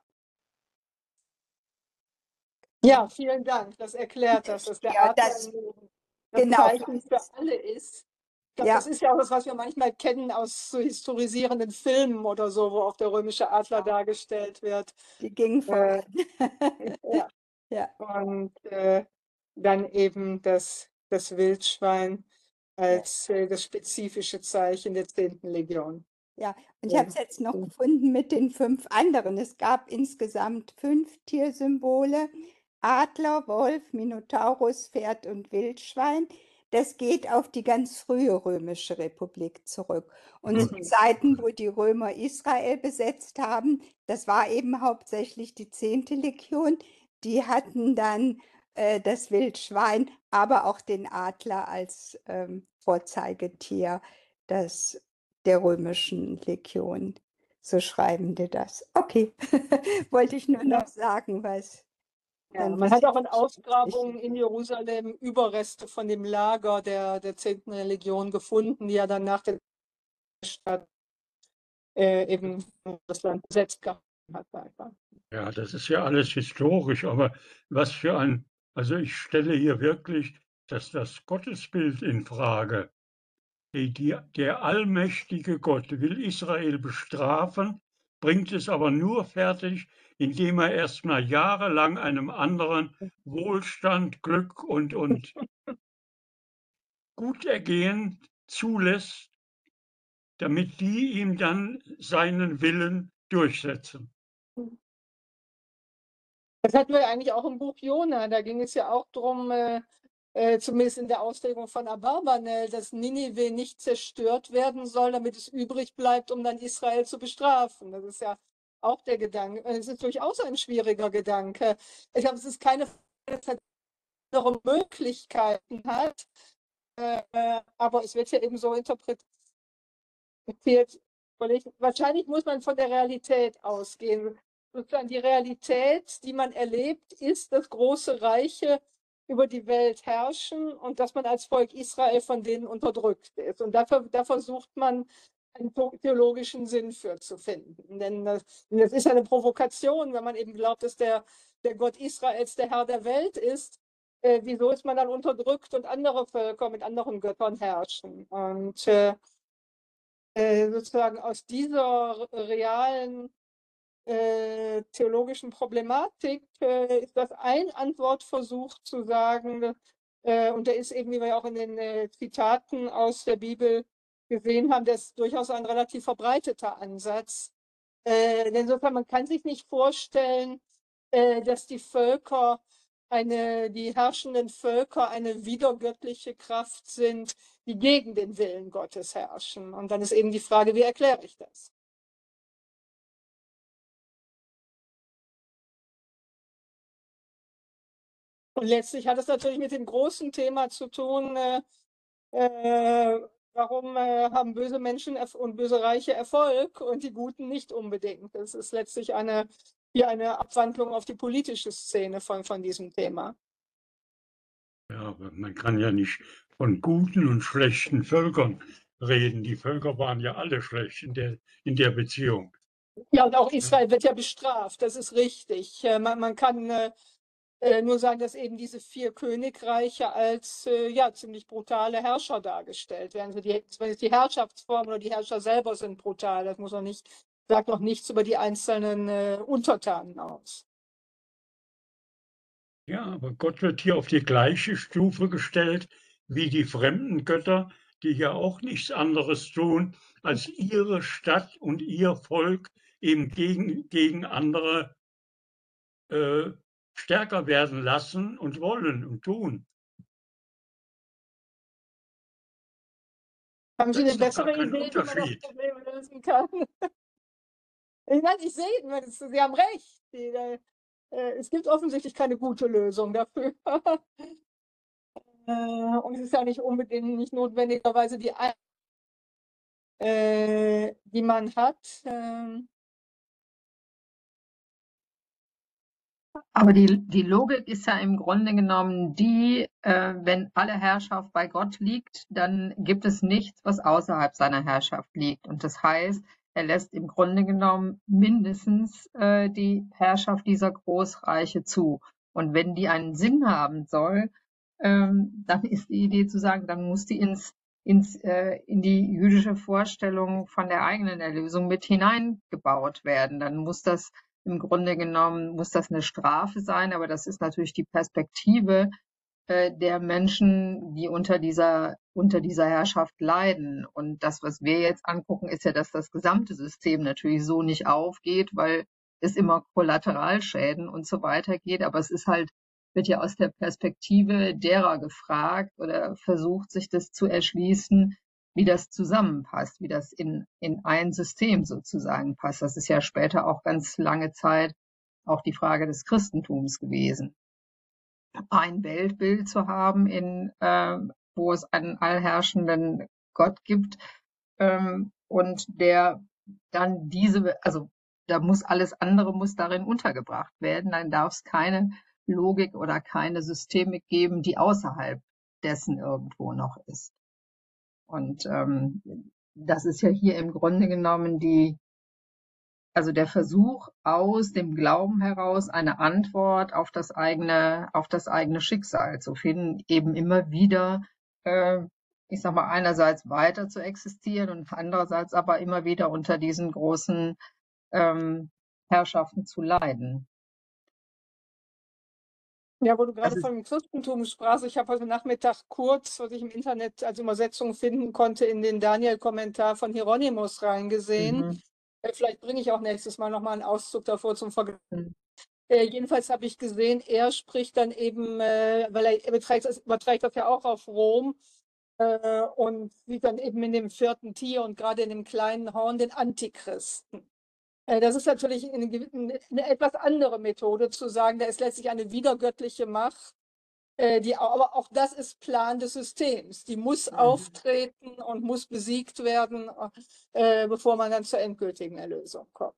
Ja, vielen Dank. Das erklärt das, dass der Ja, Adler das, das genau. Zeichen für alle ist. Ich glaube, Ja, das ist ja auch das, was wir manchmal kennen aus so historisierenden Filmen oder so, wo auch der römische Adler dargestellt wird. die gingen voran. Ja. Ja, Und dann eben das Wildschwein als das spezifische Zeichen der 10. Legion. ja. Und ich Ja. habe es jetzt noch gefunden mit den 5 anderen. Es gab insgesamt 5 Tiersymbole: Adler, Wolf, Minotaurus, Pferd und Wildschwein. Das geht auf die ganz frühe römische Republik zurück. Und zu Zeiten, wo die Römer Israel besetzt haben, das war eben hauptsächlich die 10. Legion, die hatten dann das Wildschwein, aber auch den Adler als Vorzeigetier der römischen Legion. So schreiben die das. Okay, wollte ich nur noch sagen, was Ja, ein man hat auch in bisschen Ausgrabungen in Jerusalem Überreste von dem Lager der 10. Legion gefunden, die ja dann nach der Stadt eben das Land besetzt gehabt hat. Einfach. Ja, das ist ja alles historisch, aber was für ein, also ich stelle hier wirklich das Gottesbild in Frage. Der allmächtige Gott will Israel bestrafen, bringt es aber nur fertig, indem er erstmal jahrelang einem anderen Wohlstand, Glück und Gutergehen zulässt, damit die ihm dann seinen Willen durchsetzen. Das hatten wir eigentlich auch im Buch Jona. Da ging es ja auch darum, zumindest in der Auslegung von Abarbanel, dass Ninive nicht zerstört werden soll, damit es übrig bleibt, um dann Israel zu bestrafen. Das ist ja auch der Gedanke. Es ist durchaus ein schwieriger Gedanke. Ich glaube, es ist keine andere Möglichkeiten hat, aber es wird ja eben so interpretiert. Wahrscheinlich muss man von der Realität ausgehen. Sozusagen die Realität, die man erlebt, ist, dass große Reiche über die Welt herrschen und dass man als Volk Israel von denen unterdrückt ist. Und da versucht man, einen theologischen Sinn für zu finden. Denn das ist eine Provokation, wenn man eben glaubt, dass der Gott Israels der Herr der Welt ist. Wieso ist man dann unterdrückt und andere Völker mit anderen Göttern herrschen? Und sozusagen aus dieser realen theologischen Problematik ist das ein Antwortversuch zu sagen, und der ist eben, wie wir ja auch in den Zitaten aus der Bibel gesehen haben, das ist durchaus ein relativ verbreiteter Ansatz. Insofern, man kann sich nicht vorstellen, dass die herrschenden Völker eine widergöttliche Kraft sind, die gegen den Willen Gottes herrschen. Und dann ist eben die Frage, wie erkläre ich das? Und letztlich hat es natürlich mit dem großen Thema zu tun, warum haben böse Menschen und böse Reiche Erfolg und die Guten nicht unbedingt. Das ist letztlich hier eine Abwandlung auf die politische Szene von diesem Thema. Ja, aber man kann ja nicht von guten und schlechten Völkern reden. Die Völker waren ja alle schlecht in der Beziehung. Ja, und auch Israel wird ja bestraft, das ist richtig. Man kann nur sagen, dass eben diese 4 Königreiche als ziemlich brutale Herrscher dargestellt werden. Also die Herrschaftsform oder die Herrscher selber sind brutal. Das sagt noch nichts über die einzelnen Untertanen aus. Ja, aber Gott wird hier auf die gleiche Stufe gestellt wie die fremden Götter, die ja auch nichts anderes tun, als ihre Stadt und ihr Volk eben gegen andere stärker werden lassen und wollen und tun. Haben Sie Da eine ist doch gar bessere kein Idee, wie man das Unterschied. Problem lösen kann? Ich meine, ich sehe, Sie haben recht. Es gibt offensichtlich keine gute Lösung dafür. Und es ist ja nicht unbedingt, nicht notwendigerweise die man hat. Aber die Logik ist ja im Grunde genommen die, wenn alle Herrschaft bei Gott liegt, dann gibt es nichts, was außerhalb seiner Herrschaft liegt. Und das heißt, er lässt im Grunde genommen mindestens die Herrschaft dieser Großreiche zu. Und wenn die einen Sinn haben soll, dann ist die Idee zu sagen, dann muss die in die jüdische Vorstellung von der eigenen Erlösung mit hineingebaut werden. Dann muss das im Grunde genommen muss das eine Strafe sein, aber das ist natürlich die Perspektive der Menschen, die unter dieser Herrschaft leiden. Und das, was wir jetzt angucken, ist ja, dass das gesamte System natürlich so nicht aufgeht, weil es immer Kollateralschäden und so weiter geht. Aber es ist halt, wird ja aus der Perspektive derer gefragt oder versucht, sich das zu erschließen, wie das zusammenpasst, wie das in ein System sozusagen passt. Das ist ja später auch ganz lange Zeit auch die Frage des Christentums gewesen. Ein Weltbild zu haben, wo es einen allherrschenden Gott gibt und der dann also da muss alles andere muss darin untergebracht werden. Dann darf es keine Logik oder keine Systemik geben, die außerhalb dessen irgendwo noch ist. Und das ist ja hier im Grunde genommen also der Versuch, aus dem Glauben heraus eine Antwort auf das eigene Schicksal zu finden, eben immer wieder, ich sag mal, einerseits weiter zu existieren und andererseits aber immer wieder unter diesen großen Herrschaften zu leiden. Ja, wo du gerade Das ist, von dem Christentum sprachst, ich habe heute Nachmittag kurz, was ich im Internet als Übersetzung finden konnte, in den Daniel-Kommentar von Hieronymus reingesehen. Vielleicht bringe ich auch nächstes Mal nochmal einen Auszug davor zum Vergleich. Jedenfalls habe ich gesehen, er spricht dann eben, weil er überträgt das ja auch auf Rom und sieht dann eben in dem 4. Tier und gerade in dem kleinen Horn den Antichristen. Das ist natürlich eine etwas andere Methode zu sagen, da ist letztlich eine widergöttliche Macht, aber auch das ist Plan des Systems. Die muss auftreten und muss besiegt werden, bevor man dann zur endgültigen Erlösung kommt.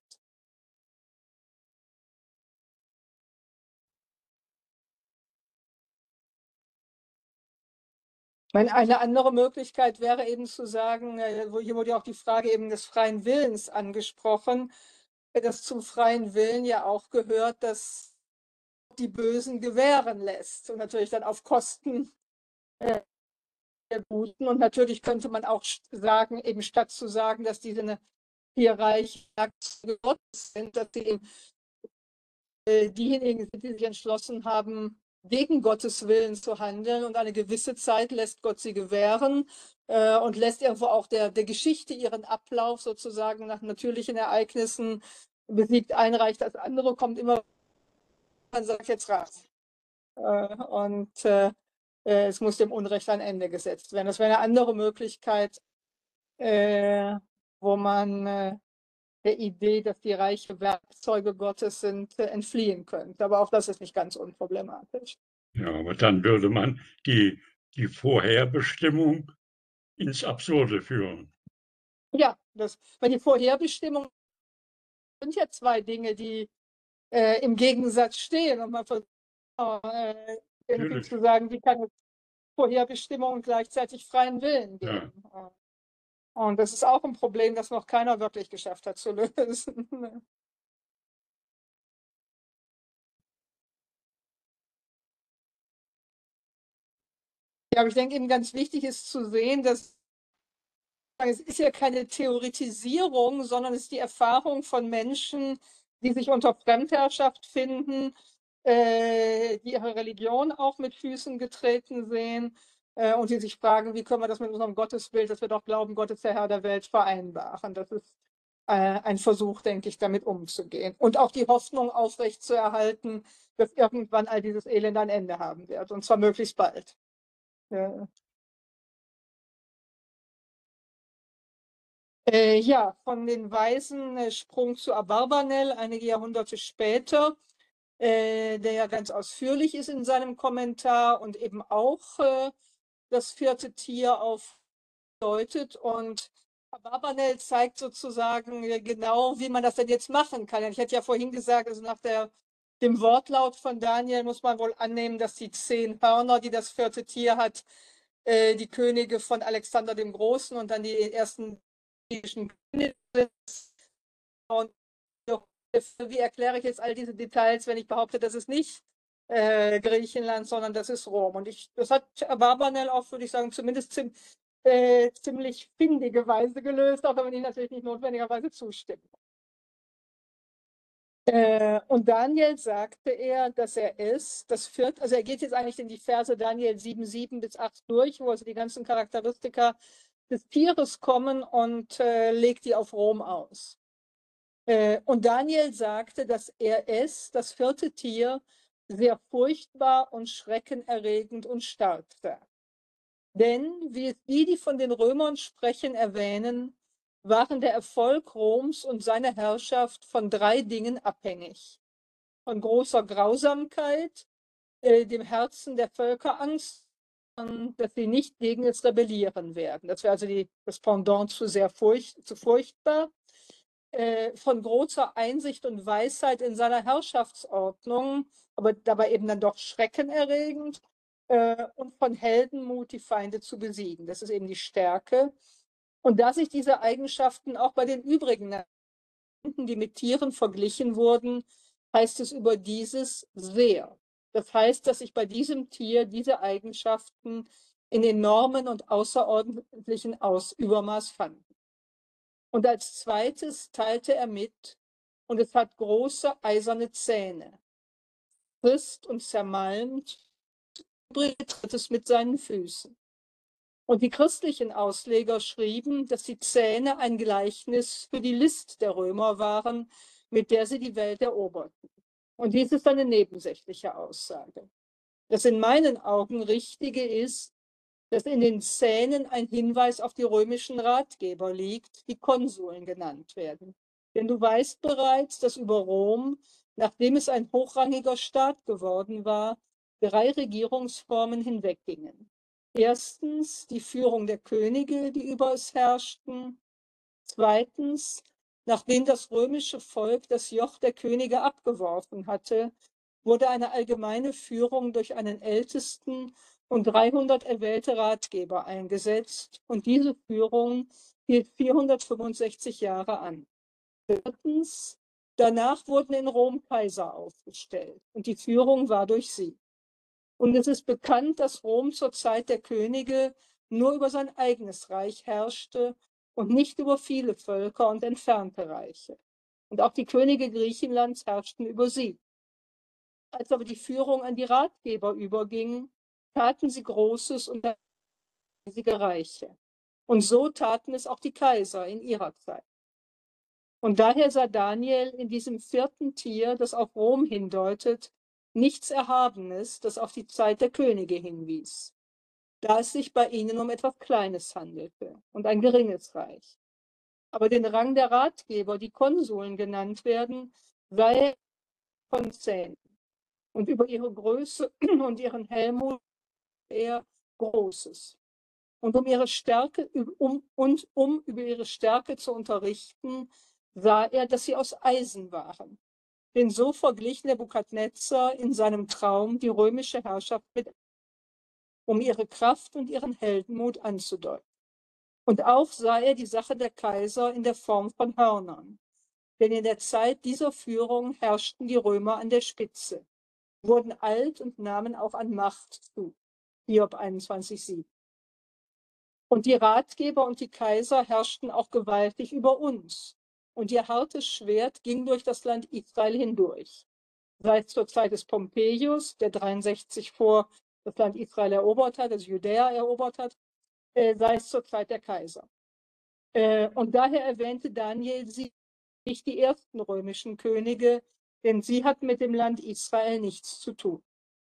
Ich meine, eine andere Möglichkeit wäre eben zu sagen, hier wurde ja auch die Frage eben des freien Willens angesprochen, dass zum freien Willen ja auch gehört, dass die Bösen gewähren lässt und natürlich dann auf Kosten der Guten. Und natürlich könnte man auch sagen, eben statt zu sagen, dass diese Tierreich Gottes sind, dass sie eben diejenigen sind, die sich entschlossen haben, gegen Gottes Willen zu handeln und eine gewisse Zeit lässt Gott sie gewähren und lässt irgendwo auch der Geschichte ihren Ablauf sozusagen nach natürlichen Ereignissen besiegt ein Reich, das andere kommt immer, man sagt jetzt raus. Und es muss dem Unrecht ein Ende gesetzt werden. Das wäre eine andere Möglichkeit, wo man der Idee, dass die Reiche Werkzeuge Gottes sind, entfliehen könnte. Aber auch das ist nicht ganz unproblematisch. Ja, aber dann würde man die Vorherbestimmung ins Absurde führen. Ja, weil die Vorherbestimmung sind ja zwei Dinge, die im Gegensatz stehen. Und man versucht irgendwie zu sagen, wie kann es Vorherbestimmung und gleichzeitig freien Willen geben. Ja. Und das ist auch ein Problem, das noch keiner wirklich geschafft hat zu lösen. Ja, aber ich denke eben ganz wichtig ist zu sehen, dass es ist ja keine Theoretisierung, sondern es ist die Erfahrung von Menschen, die sich unter Fremdherrschaft finden, die ihre Religion auch mit Füßen getreten sehen und die sich fragen, wie können wir das mit unserem Gottesbild, dass wir doch glauben, Gott ist der Herr der Welt, vereinbaren. Das ist ein Versuch, denke ich, damit umzugehen. Und auch die Hoffnung aufrechtzuerhalten, dass irgendwann all dieses Elend ein Ende haben wird, und zwar möglichst bald. Ja. Ja, von den Weisen Sprung zu Abarbanel, einige Jahrhunderte später, der ja ganz ausführlich ist in seinem Kommentar und eben auch das 4. Tier aufdeutet. Und Abarbanel zeigt sozusagen genau, wie man das denn jetzt machen kann. Ich hatte ja vorhin gesagt, also nach der Dem Wortlaut von Daniel muss man wohl annehmen, dass die 10 Hörner, die das 4. Tier hat, die Könige von Alexander dem Großen und dann die ersten griechischen Könige sind. Und wie erkläre ich jetzt all diese Details, wenn ich behaupte, das ist nicht Griechenland, sondern das ist Rom? Und das hat Abarbanel auch, würde ich sagen, zumindest ziemlich findige Weise gelöst, auch wenn man ihm natürlich nicht notwendigerweise zustimmt. Und Daniel sagte er, dass er ist, also er geht jetzt eigentlich in die Verse Daniel 7,7 bis 8 durch, wo also die ganzen Charakteristika des Tieres kommen und legt die auf Rom aus. Und Daniel sagte, dass er es, das 4. Tier, sehr furchtbar und schreckenerregend und stark sei. Denn, wie es die von den Römern sprechen, erwähnen, waren der Erfolg Roms und seine Herrschaft von 3 Dingen abhängig. Von großer Grausamkeit, dem Herzen der Völker Angst, dass sie nicht gegen es rebellieren werden. Das wäre also das Pendant zu furchtbar. Von großer Einsicht und Weisheit in seiner Herrschaftsordnung, aber dabei eben dann doch schreckenerregend, und von Heldenmut, die Feinde zu besiegen. Das ist eben die Stärke. Und da sich diese Eigenschaften auch bei den übrigen, die mit Tieren verglichen wurden, heißt es über dieses sehr. Das heißt, dass sich bei diesem Tier diese Eigenschaften in enormen und außerordentlichen Übermaß fanden. Und als zweites teilte er mit, und es hat große eiserne Zähne, frisst und zermalmt, tritt es mit seinen Füßen. Und die christlichen Ausleger schrieben, dass die Zähne ein Gleichnis für die List der Römer waren, mit der sie die Welt eroberten. Und dies ist eine nebensächliche Aussage. Das in meinen Augen Richtige ist, dass in den Szenen ein Hinweis auf die römischen Ratgeber liegt, die Konsuln genannt werden. Denn du weißt bereits, dass über Rom, nachdem es ein hochrangiger Staat geworden war, 3 Regierungsformen hinweggingen. Erstens die Führung der Könige, die über es herrschten. Zweitens, nachdem das römische Volk das Joch der Könige abgeworfen hatte, wurde eine allgemeine Führung durch einen Ältesten und 300 erwählte Ratgeber eingesetzt, und diese Führung hielt 465 Jahre an. Drittens, danach wurden in Rom Kaiser aufgestellt, und die Führung war durch sie. Und es ist bekannt, dass Rom zur Zeit der Könige nur über sein eigenes Reich herrschte und nicht über viele Völker und entfernte Reiche. Und auch die Könige Griechenlands herrschten über sie. Als aber die Führung an die Ratgeber überging, taten sie Großes und riesige Reiche. Und so taten es auch die Kaiser in ihrer Zeit. Und daher sah Daniel in diesem 4. Tier, das auf Rom hindeutet, nichts Erhabenes, das auf die Zeit der Könige hinwies, da es sich bei ihnen um etwas Kleines handelte und ein geringes Reich. Aber den Rang der Ratgeber, die Konsuln genannt werden, sei von Zähnen. Und über ihre Größe und ihren Helmut eher Großes. Und um ihre Stärke, um über ihre Stärke zu unterrichten, sah er, dass sie aus Eisen waren. Denn so verglich Nebukadnezar in seinem Traum die römische Herrschaft mit, um ihre Kraft und ihren Heldenmut anzudeuten. Und auch sah er die Sache der Kaiser in der Form von Hörnern. Denn in der Zeit dieser Führung herrschten die Römer an der Spitze, wurden alt und nahmen auch an Macht zu. Hiob 21,7. Und die Ratgeber und die Kaiser herrschten auch gewaltig über uns. Und ihr hartes Schwert ging durch das Land Israel hindurch. Sei es zur Zeit des Pompeius, der 63 vor das Land Israel erobert hat, also Judäa erobert hat, sei es zur Zeit der Kaiser. Und daher erwähnte Daniel sie nicht die ersten römischen Könige, denn sie hatten mit dem Land Israel nichts zu tun.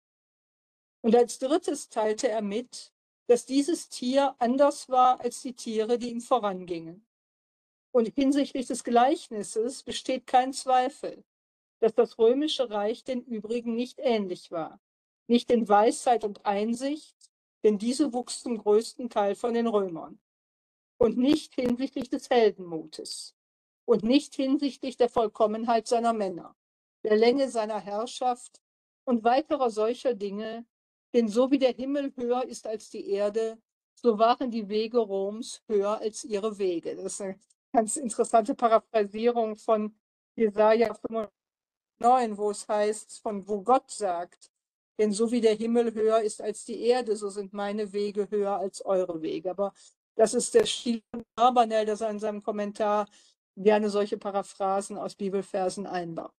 Und als drittes teilte er mit, dass dieses Tier anders war als die Tiere, die ihm vorangingen. Und hinsichtlich des Gleichnisses besteht kein Zweifel, dass das römische Reich den übrigen nicht ähnlich war. Nicht in Weisheit und Einsicht, denn diese wuchs zum größten Teil von den Römern. Und nicht hinsichtlich des Heldenmutes. Und nicht hinsichtlich der Vollkommenheit seiner Männer. der Länge seiner Herrschaft und weiterer solcher Dinge, denn so wie der Himmel höher ist als die Erde, so waren die Wege Roms höher als ihre Wege. Das ist eine ganz interessante Paraphrasierung von Jesaja 5,9, wo es heißt, wo Gott sagt, denn so wie der Himmel höher ist als die Erde, so sind meine Wege höher als eure Wege. Aber das ist der Stil von Barbanel, dass er in seinem Kommentar gerne solche Paraphrasen aus Bibelversen einbaut.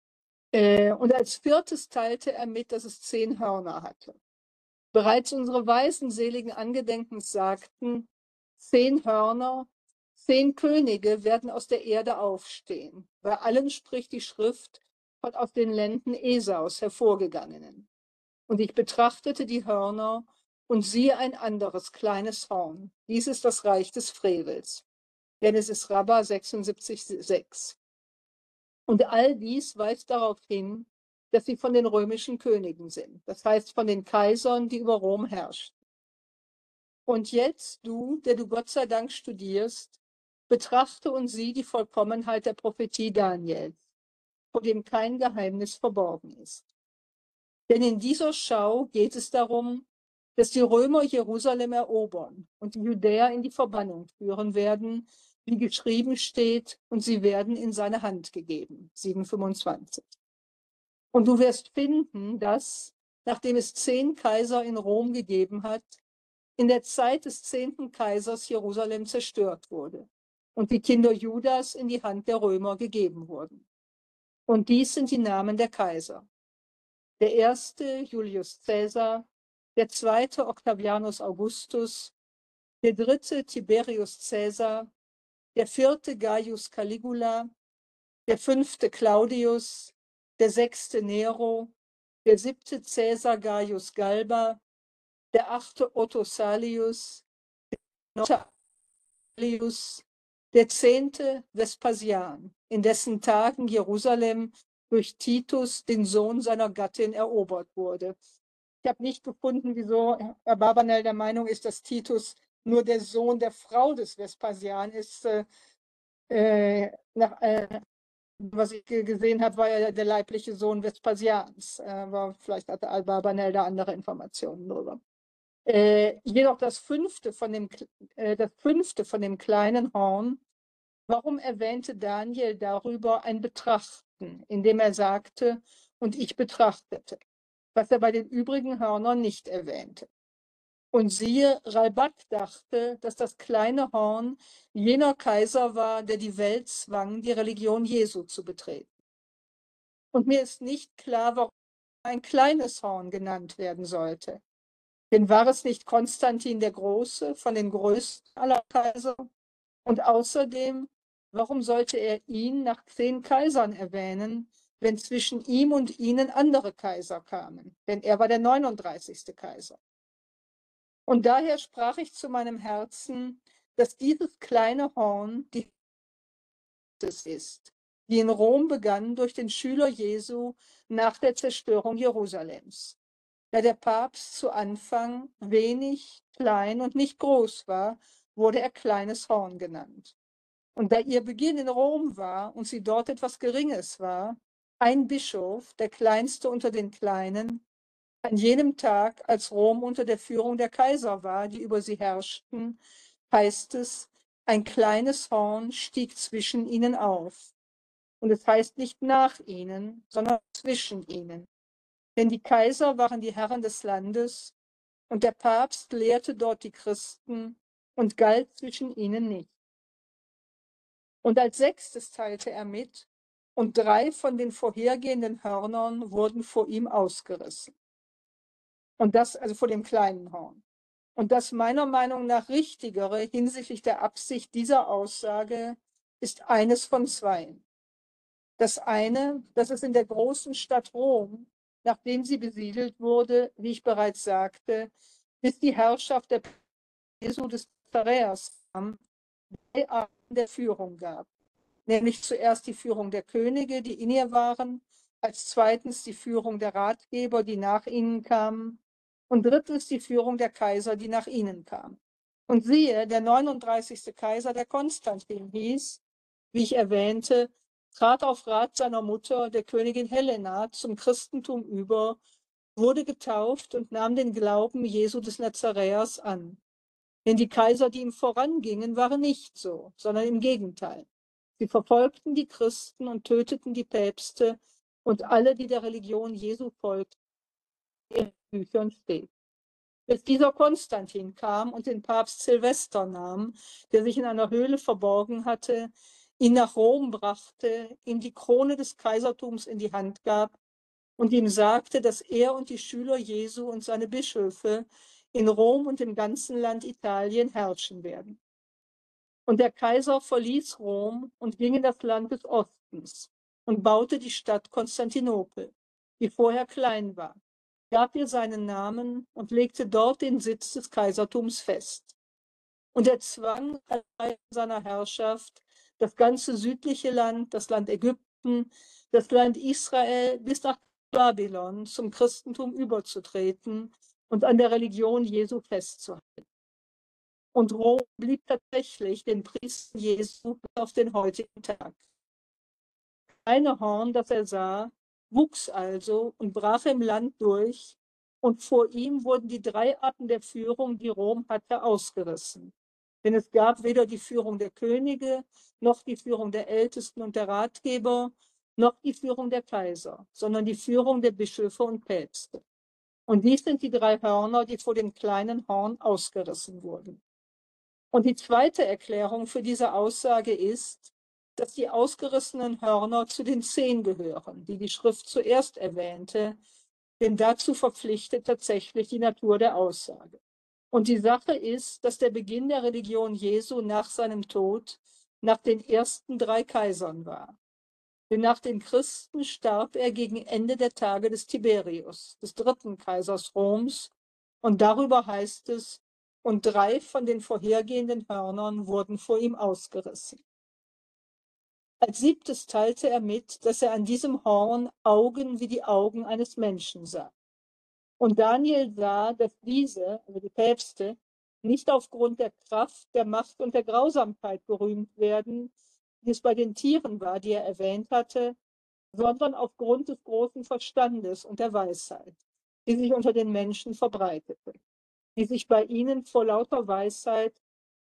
Und als viertes teilte er mit, dass es 10 Hörner hatte. Bereits unsere Weisen seligen Angedenkens sagten, 10 Hörner, 10 Könige werden aus der Erde aufstehen. Bei allen spricht die Schrift von aus den Lenden Esaus hervorgegangenen. Und ich betrachtete die Hörner und siehe ein anderes kleines Horn. Dies ist das Reich des Frevels. Denn es ist Rabba 76,6. Und all dies weist darauf hin, dass sie von den römischen Königen sind. Das heißt von den Kaisern, die über Rom herrschen. Und jetzt du, der du Gott sei Dank studierst, betrachte und sieh die Vollkommenheit der Prophetie Daniels, vor dem kein Geheimnis verborgen ist. Denn in dieser Schau geht es darum, dass die Römer Jerusalem erobern und die Judäer in die Verbannung führen werden, wie geschrieben steht, und sie werden in seine Hand gegeben. 7,25. Und du wirst finden, dass, nachdem es 10 Kaiser in Rom gegeben hat, in der Zeit des 10. Kaisers Jerusalem zerstört wurde und die Kinder Judas in die Hand der Römer gegeben wurden. Und dies sind die Namen der Kaiser. Der erste Julius Caesar, der zweite Octavianus Augustus, der dritte Tiberius Caesar, der vierte Gaius Caligula, der fünfte Claudius, der sechste Nero, der siebte Caesar Gaius Galba, der achte Otto Salius, der neunte Aelius, der 10. Vespasian, in dessen Tagen Jerusalem durch Titus, den Sohn seiner Gattin, erobert wurde. Ich habe nicht gefunden, wieso Herr Barbanel der Meinung ist, dass Titus nur der Sohn der Frau des Vespasian ist. Was ich gesehen habe, war ja der leibliche Sohn Vespasians. Aber vielleicht hatte Al-Barbanel da andere Informationen darüber. Jedoch das fünfte von dem kleinen Horn, warum erwähnte Daniel darüber ein Betrachten, indem er sagte, und ich betrachtete, was er bei den übrigen Hörnern nicht erwähnte. Und siehe, Ralbak dachte, dass das kleine Horn jener Kaiser war, der die Welt zwang, die Religion Jesu zu betreten. Und mir ist nicht klar, warum ein kleines Horn genannt werden sollte. Denn war es nicht Konstantin der Große, von den größten aller Kaiser? Und außerdem, warum sollte er ihn nach 10 Kaisern erwähnen, wenn zwischen ihm und ihnen andere Kaiser kamen? Denn er war der 39. Kaiser. Und daher sprach ich zu meinem Herzen, dass dieses kleine Horn die ist, die in Rom begann durch den Schüler Jesu nach der Zerstörung Jerusalems. Da der Papst zu Anfang wenig, klein und nicht groß war, wurde er kleines Horn genannt. Und da ihr Beginn in Rom war und sie dort etwas Geringes war, ein Bischof, der kleinste unter den Kleinen, an jenem Tag, als Rom unter der Führung der Kaiser war, die über sie herrschten, heißt es, ein kleines Horn stieg zwischen ihnen auf. Und es heißt nicht nach ihnen, sondern zwischen ihnen. Denn die Kaiser waren die Herren des Landes und der Papst lehrte dort die Christen und galt zwischen ihnen nicht. Und als 6. teilte er mit, und 3 von den vorhergehenden Hörnern wurden vor ihm ausgerissen. Und das, also vor dem kleinen Horn. Und das meiner Meinung nach richtigere hinsichtlich der Absicht dieser Aussage ist eines von 2. Das eine, dass es in der großen Stadt Rom, nachdem sie besiedelt wurde, wie ich bereits sagte, bis die Herrschaft der Jesu des Zachäus kam, 3 Arten der Führung gab. Nämlich zuerst die Führung der Könige, die in ihr waren, als zweitens die Führung der Ratgeber, die nach ihnen kamen, und drittens die Führung der Kaiser, die nach ihnen kamen. Und siehe, der 39. Kaiser, der Konstantin hieß, wie ich erwähnte, trat auf Rat seiner Mutter, der Königin Helena, zum Christentum über, wurde getauft und nahm den Glauben Jesu des Nazaräers an. Denn die Kaiser, die ihm vorangingen, waren nicht so, sondern im Gegenteil. Sie verfolgten die Christen und töteten die Päpste und alle, die der Religion Jesu folgten, wie in den Büchern steht. Bis dieser Konstantin kam und den Papst Silvester nahm, der sich in einer Höhle verborgen hatte, ihn nach Rom brachte, ihm die Krone des Kaisertums in die Hand gab und ihm sagte, dass er und die Schüler Jesu und seine Bischöfe in Rom und im ganzen Land Italien herrschen werden. Und der Kaiser verließ Rom und ging in das Land des Ostens und baute die Stadt Konstantinopel, die vorher klein war, gab ihr seinen Namen und legte dort den Sitz des Kaisertums fest. Und er zwang in seiner Herrschaft das ganze südliche Land, das Land Ägypten, das Land Israel bis nach Babylon zum Christentum überzutreten und an der Religion Jesu festzuhalten. Und Rom blieb tatsächlich den Priestern Jesu auf den heutigen Tag. Das kleine Horn, das er sah, wuchs also und brach im Land durch, und vor ihm wurden die drei Arten der Führung, die Rom hatte, ausgerissen. Denn es gab weder die Führung der Könige, noch die Führung der Ältesten und der Ratgeber, noch die Führung der Kaiser, sondern die Führung der Bischöfe und Päpste. Und dies sind die drei Hörner, die vor dem kleinen Horn ausgerissen wurden. Und die zweite Erklärung für diese Aussage ist, dass die ausgerissenen Hörner zu den 10 gehören, die die Schrift zuerst erwähnte, denn dazu verpflichtet tatsächlich die Natur der Aussage. Und die Sache ist, dass der Beginn der Religion Jesu nach seinem Tod nach den ersten 3 Kaisern war. Denn nach den Christen starb er gegen Ende der Tage des Tiberius, des 3. Kaisers Roms, und darüber heißt es, und 3 von den vorhergehenden Hörnern wurden vor ihm ausgerissen. Als 7. teilte er mit, dass er an diesem Horn Augen wie die Augen eines Menschen sah. Und Daniel sah, dass diese, also die Päpste, nicht aufgrund der Kraft, der Macht und der Grausamkeit berühmt werden, wie es bei den Tieren war, die er erwähnt hatte, sondern aufgrund des großen Verstandes und der Weisheit, die sich unter den Menschen verbreitete, die sich bei ihnen vor lauter Weisheit,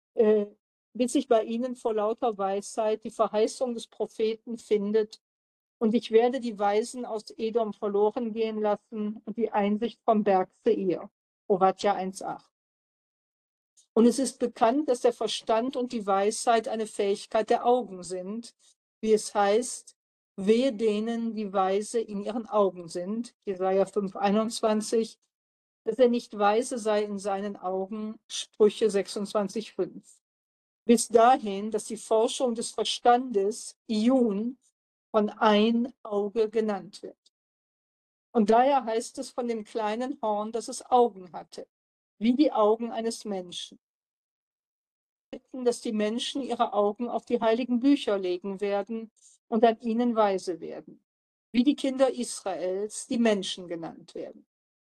bis sich bei ihnen vor lauter Weisheit die Verheißung des Propheten findet, und ich werde die Weisen aus Edom verloren gehen lassen und die Einsicht vom Berg Seir. Obadja 1,8. Und es ist bekannt, dass der Verstand und die Weisheit eine Fähigkeit der Augen sind, wie es heißt, wehe denen, die weise in ihren Augen sind, Jesaja 5,21, dass er nicht weise sei in seinen Augen, Sprüche 26,5. Bis dahin, dass die Forschung des Verstandes, Iyun, von ein Auge genannt wird. Und daher heißt es von dem kleinen Horn, dass es Augen hatte, wie die Augen eines Menschen. Dass die Menschen ihre Augen auf die heiligen Bücher legen werden und an ihnen weise werden, wie die Kinder Israels, die Menschen genannt werden.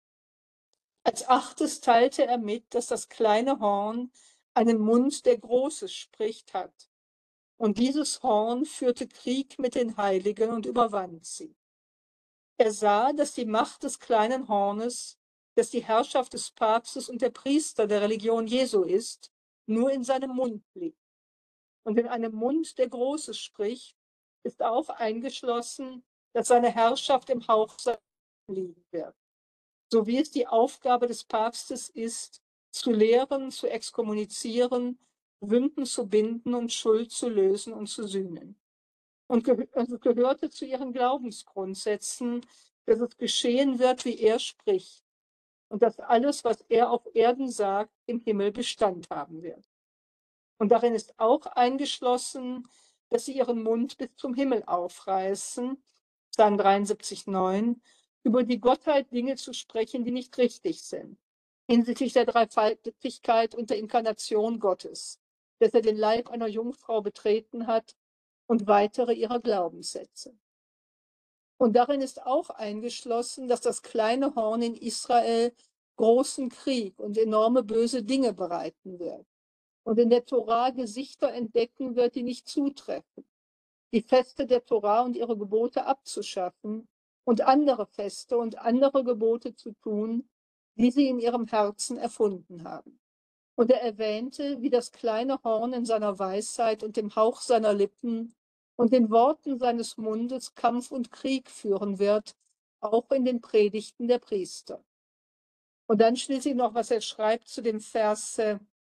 Als 8. teilte er mit, dass das kleine Horn einen Mund, der Großes spricht, hat. Und dieses Horn führte Krieg mit den Heiligen und überwand sie. Er sah, dass die Macht des kleinen Hornes, dass die Herrschaft des Papstes und der Priester der Religion Jesu ist, nur in seinem Mund liegt. Und in einem Mund, der Großes spricht, ist auch eingeschlossen, dass seine Herrschaft im Hauch seiner liegen wird. So wie es die Aufgabe des Papstes ist, zu lehren, zu exkommunizieren, Sünden zu binden und Schuld zu lösen und zu sühnen. Und gehörte zu ihren Glaubensgrundsätzen, dass es geschehen wird, wie er spricht, und dass alles, was er auf Erden sagt, im Himmel Bestand haben wird. Und darin ist auch eingeschlossen, dass sie ihren Mund bis zum Himmel aufreißen, Psalm 73,9, über die Gottheit Dinge zu sprechen, die nicht richtig sind, hinsichtlich der Dreifaltigkeit und der Inkarnation Gottes, dass er den Leib einer Jungfrau betreten hat und weitere ihrer Glaubenssätze. Und darin ist auch eingeschlossen, dass das kleine Horn in Israel großen Krieg und enorme böse Dinge bereiten wird und in der Tora Gesichter entdecken wird, die nicht zutreffen. die Feste der Tora und ihre Gebote abzuschaffen und andere Feste und andere Gebote zu tun, die sie in ihrem Herzen erfunden haben. Und er erwähnte, wie das kleine Horn in seiner Weisheit und dem Hauch seiner Lippen und den Worten seines Mundes Kampf und Krieg führen wird, auch in den Predigten der Priester. Und dann schließlich noch, was er schreibt zu dem Vers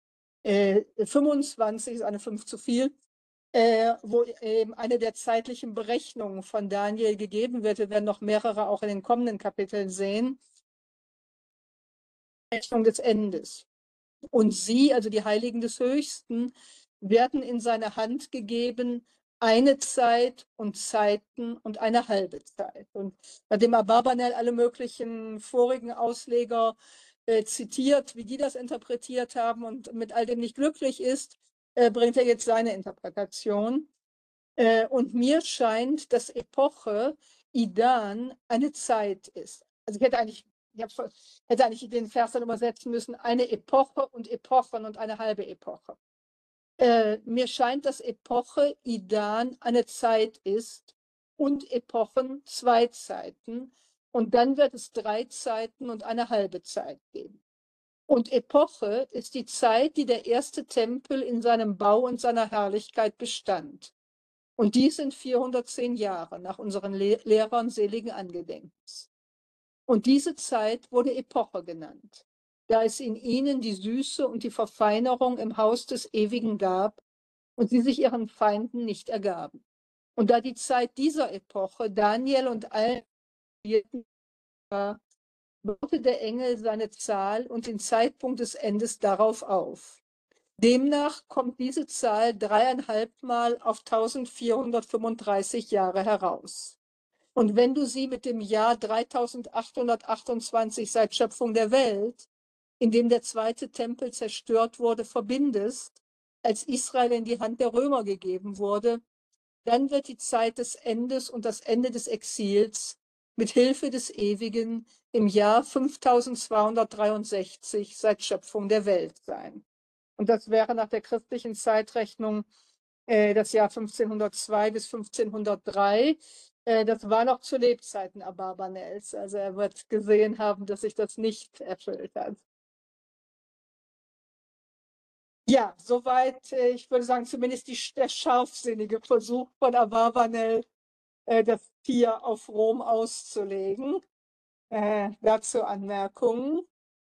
25, ist eine 5 zu viel, wo eben eine der zeitlichen Berechnungen von Daniel gegeben wird. Wir werden noch mehrere auch in den kommenden Kapiteln sehen. Berechnung des Endes. Und sie, also die Heiligen des Höchsten, werden in seine Hand gegeben, eine Zeit und Zeiten und eine halbe Zeit. Und nachdem Abarbanel alle möglichen vorigen Ausleger zitiert, wie die das interpretiert haben und mit all dem nicht glücklich ist, bringt er jetzt seine Interpretation. Und mir scheint, dass Epoche Idan eine Zeit ist. Also ich hätte eigentlich den Vers dann übersetzen müssen, eine Epoche und Epochen und eine halbe Epoche. Mir scheint, dass Epoche Idan eine Zeit ist und Epochen zwei Zeiten. Und dann wird es drei Zeiten und eine halbe Zeit geben. Und Epoche ist die Zeit, die der erste Tempel in seinem Bau und seiner Herrlichkeit bestand. Und dies sind 410 Jahre nach unseren Lehrern seligen Angedenkens. Und diese Zeit wurde Epoche genannt, da es in ihnen die Süße und die Verfeinerung im Haus des Ewigen gab und sie sich ihren Feinden nicht ergaben. Und da die Zeit dieser Epoche Daniel und allen war, baute der Engel seine Zahl und den Zeitpunkt des Endes darauf auf. Demnach kommt diese Zahl 3,5 Mal auf 1435 Jahre heraus. Und wenn du sie mit dem Jahr 3828 seit Schöpfung der Welt, in dem der zweite Tempel zerstört wurde, verbindest, als Israel in die Hand der Römer gegeben wurde, dann wird die Zeit des Endes und das Ende des Exils mit Hilfe des Ewigen im Jahr 5263 seit Schöpfung der Welt sein. Und das wäre nach der christlichen Zeitrechnung das Jahr 1502 bis 1503. Das war noch zu Lebzeiten Abarbanels. Also er wird gesehen haben, dass sich das nicht erfüllt hat. Ja, soweit, ich würde sagen, zumindest der scharfsinnige Versuch von Abarbanel, das Tier auf Rom auszulegen. Dazu Anmerkungen.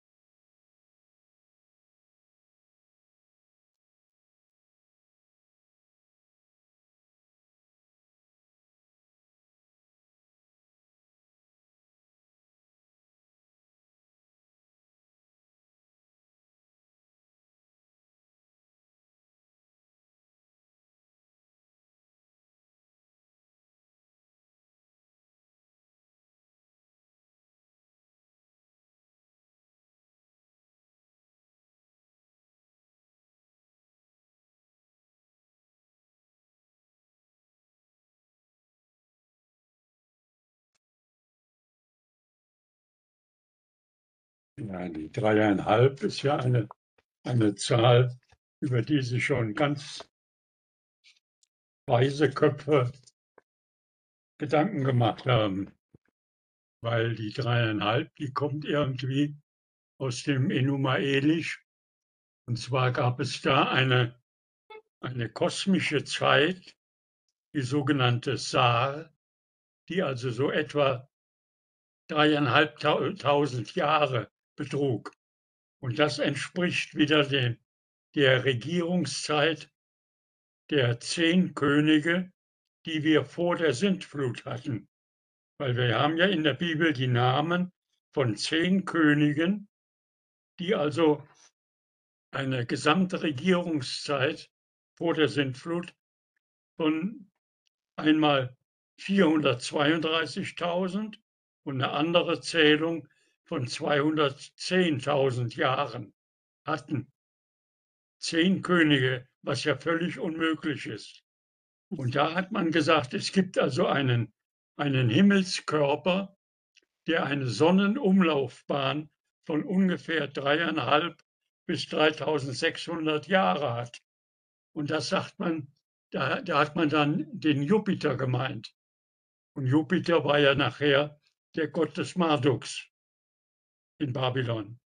Ja, die 3,5 ist ja eine Zahl, über die sich schon ganz weise Köpfe Gedanken gemacht haben. Weil die 3,5, die kommt irgendwie aus dem Enuma Elish. Und zwar gab es da eine kosmische Zeit, die sogenannte Saar, die also so etwa 3.500 Jahre betrug. Und das entspricht wieder der Regierungszeit der 10 Könige, die wir vor der Sintflut hatten. Weil wir haben ja in der Bibel die Namen von 10 Königen, die also eine gesamte Regierungszeit vor der Sintflut von einmal 432.000 und eine andere Zählung von 210.000 Jahren hatten. 10 Könige, was ja völlig unmöglich ist. Und da hat man gesagt, es gibt also einen Himmelskörper, der eine Sonnenumlaufbahn von ungefähr 3,5 bis 3.600 Jahre hat. Und das sagt man, da hat man dann den Jupiter gemeint. Und Jupiter war ja nachher der Gott des Marduks in Babylon.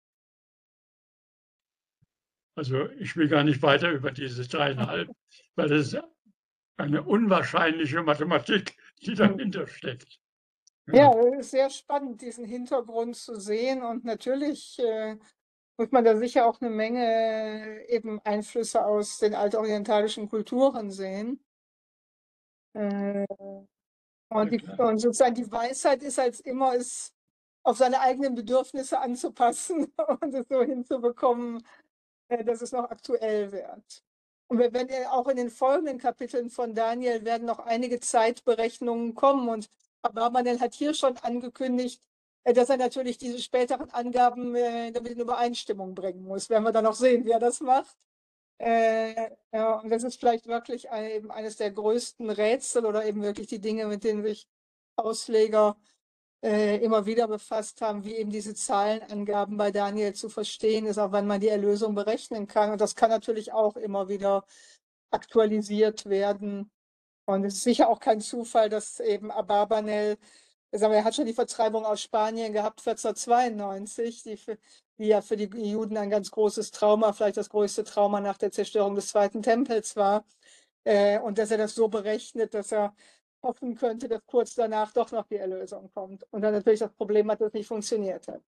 Also ich will gar nicht weiter über diese 3,5, weil das ist eine unwahrscheinliche Mathematik, die dahinter steckt. Ja, es ist sehr spannend, diesen Hintergrund zu sehen. Und natürlich muss man da sicher auch eine Menge eben Einflüsse aus den altorientalischen Kulturen sehen. Äh, und sozusagen die Weisheit ist als immer, es auf seine eigenen Bedürfnisse anzupassen und es so hinzubekommen, dass es noch aktuell wird. Und wir werden ja auch in den folgenden Kapiteln von Daniel werden noch einige Zeitberechnungen kommen. Und Abravanel hat hier schon angekündigt, dass er natürlich diese späteren Angaben damit in Übereinstimmung bringen muss. Werden wir dann noch sehen, wie er das macht. Ja, und das ist vielleicht wirklich eben eines der größten Rätsel oder eben wirklich die Dinge, mit denen sich Ausleger immer wieder befasst haben, wie eben diese Zahlenangaben bei Daniel zu verstehen ist, auch wenn man die Erlösung berechnen kann. Und das kann natürlich auch immer wieder aktualisiert werden. Und es ist sicher auch kein Zufall, dass eben Abarbanel, sagen wir, er hat schon die Vertreibung aus Spanien gehabt, 1492, die ja für die Juden ein ganz großes Trauma, vielleicht das größte Trauma nach der Zerstörung des Zweiten Tempels war. Und dass er das so berechnet, dass er hoffen könnte, dass kurz danach doch noch die Erlösung kommt. Und dann natürlich das Problem hat, dass es nicht funktioniert hat.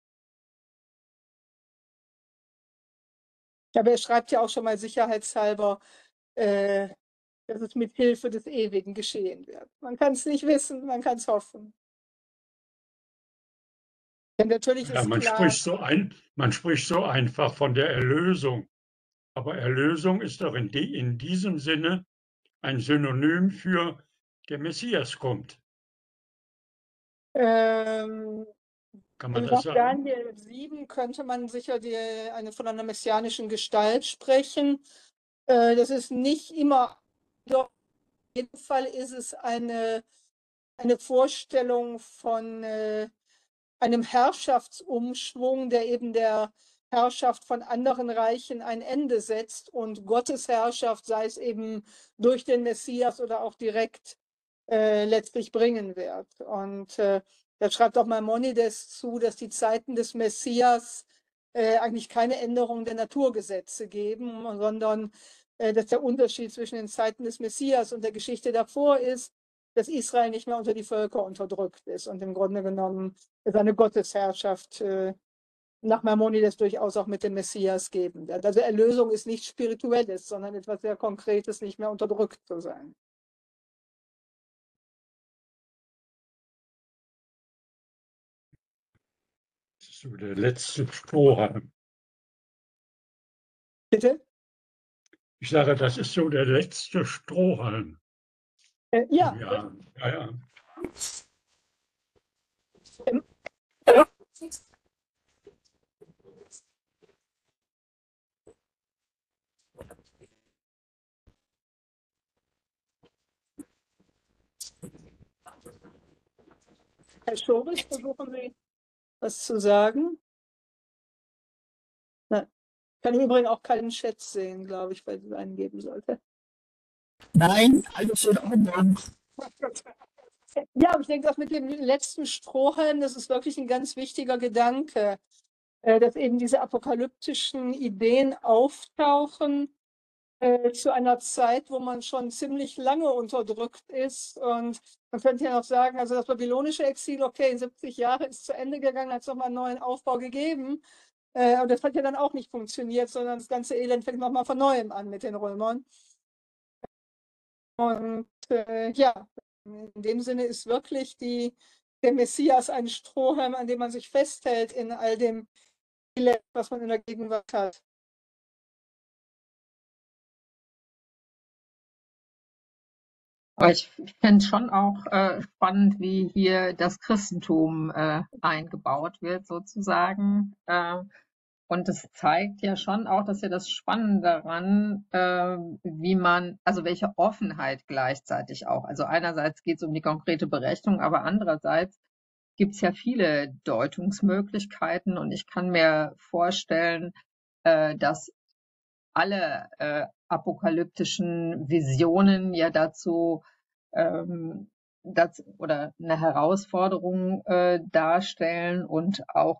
Aber er schreibt ja auch schon mal sicherheitshalber, dass es mit Hilfe des Ewigen geschehen wird. Man kann es nicht wissen, man kann es hoffen. Denn natürlich Ja, ist man klar, spricht so einfach von der Erlösung. Aber Erlösung ist doch in diesem Sinne ein Synonym für der Messias kommt. Kann man das sagen? Daniel 7 könnte man sicher von einer messianischen Gestalt sprechen. Das ist nicht immer, doch in jedem Fall ist es eine Vorstellung von einem Herrschaftsumschwung, der eben der Herrschaft von anderen Reichen ein Ende setzt und Gottes Herrschaft, sei es eben durch den Messias oder auch direkt, letztlich bringen wird. Und da schreibt auch Maimonides zu, dass die Zeiten des Messias eigentlich keine Änderung der Naturgesetze geben, sondern dass der Unterschied zwischen den Zeiten des Messias und der Geschichte davor ist, dass Israel nicht mehr unter die Völker unterdrückt ist und im Grunde genommen seine Gottesherrschaft nach Maimonides durchaus auch mit dem Messias geben wird. Also Erlösung ist nichts Spirituelles, sondern etwas sehr Konkretes, nicht mehr unterdrückt zu sein. Das ist so der letzte Strohhalm. Bitte? Ich sage, das ist so der letzte Strohhalm. Ja. Ja. Herr Schoris, versuchen Sie was zu sagen? Na, ich kann im Übrigen auch keinen Chat sehen, glaube ich, weil ich es eingeben sollte. Nein, alles in Ordnung. Ja, aber ich denke, das mit dem letzten Strohhalm, das ist wirklich ein ganz wichtiger Gedanke, dass eben diese apokalyptischen Ideen auftauchen zu einer Zeit, wo man schon ziemlich lange unterdrückt ist. Und man könnte ja noch sagen, also das babylonische Exil, okay, 70 Jahre ist zu Ende gegangen, hat es nochmal einen neuen Aufbau gegeben. Und das hat ja dann auch nicht funktioniert, sondern das ganze Elend fängt nochmal von Neuem an mit den Römern. Und ja, in dem Sinne ist wirklich der Messias ein Strohhalm, an dem man sich festhält in all dem Elend, was man in der Gegenwart hat. Aber ich finde es schon auch spannend, wie hier das Christentum eingebaut wird, sozusagen. Und es zeigt ja schon auch, dass ja das Spannende daran, also welche Offenheit gleichzeitig auch. Also einerseits geht es um die konkrete Berechnung, aber andererseits gibt es ja viele Deutungsmöglichkeiten und ich kann mir vorstellen, dass alle apokalyptischen Visionen ja dazu, oder eine Herausforderung darstellen und auch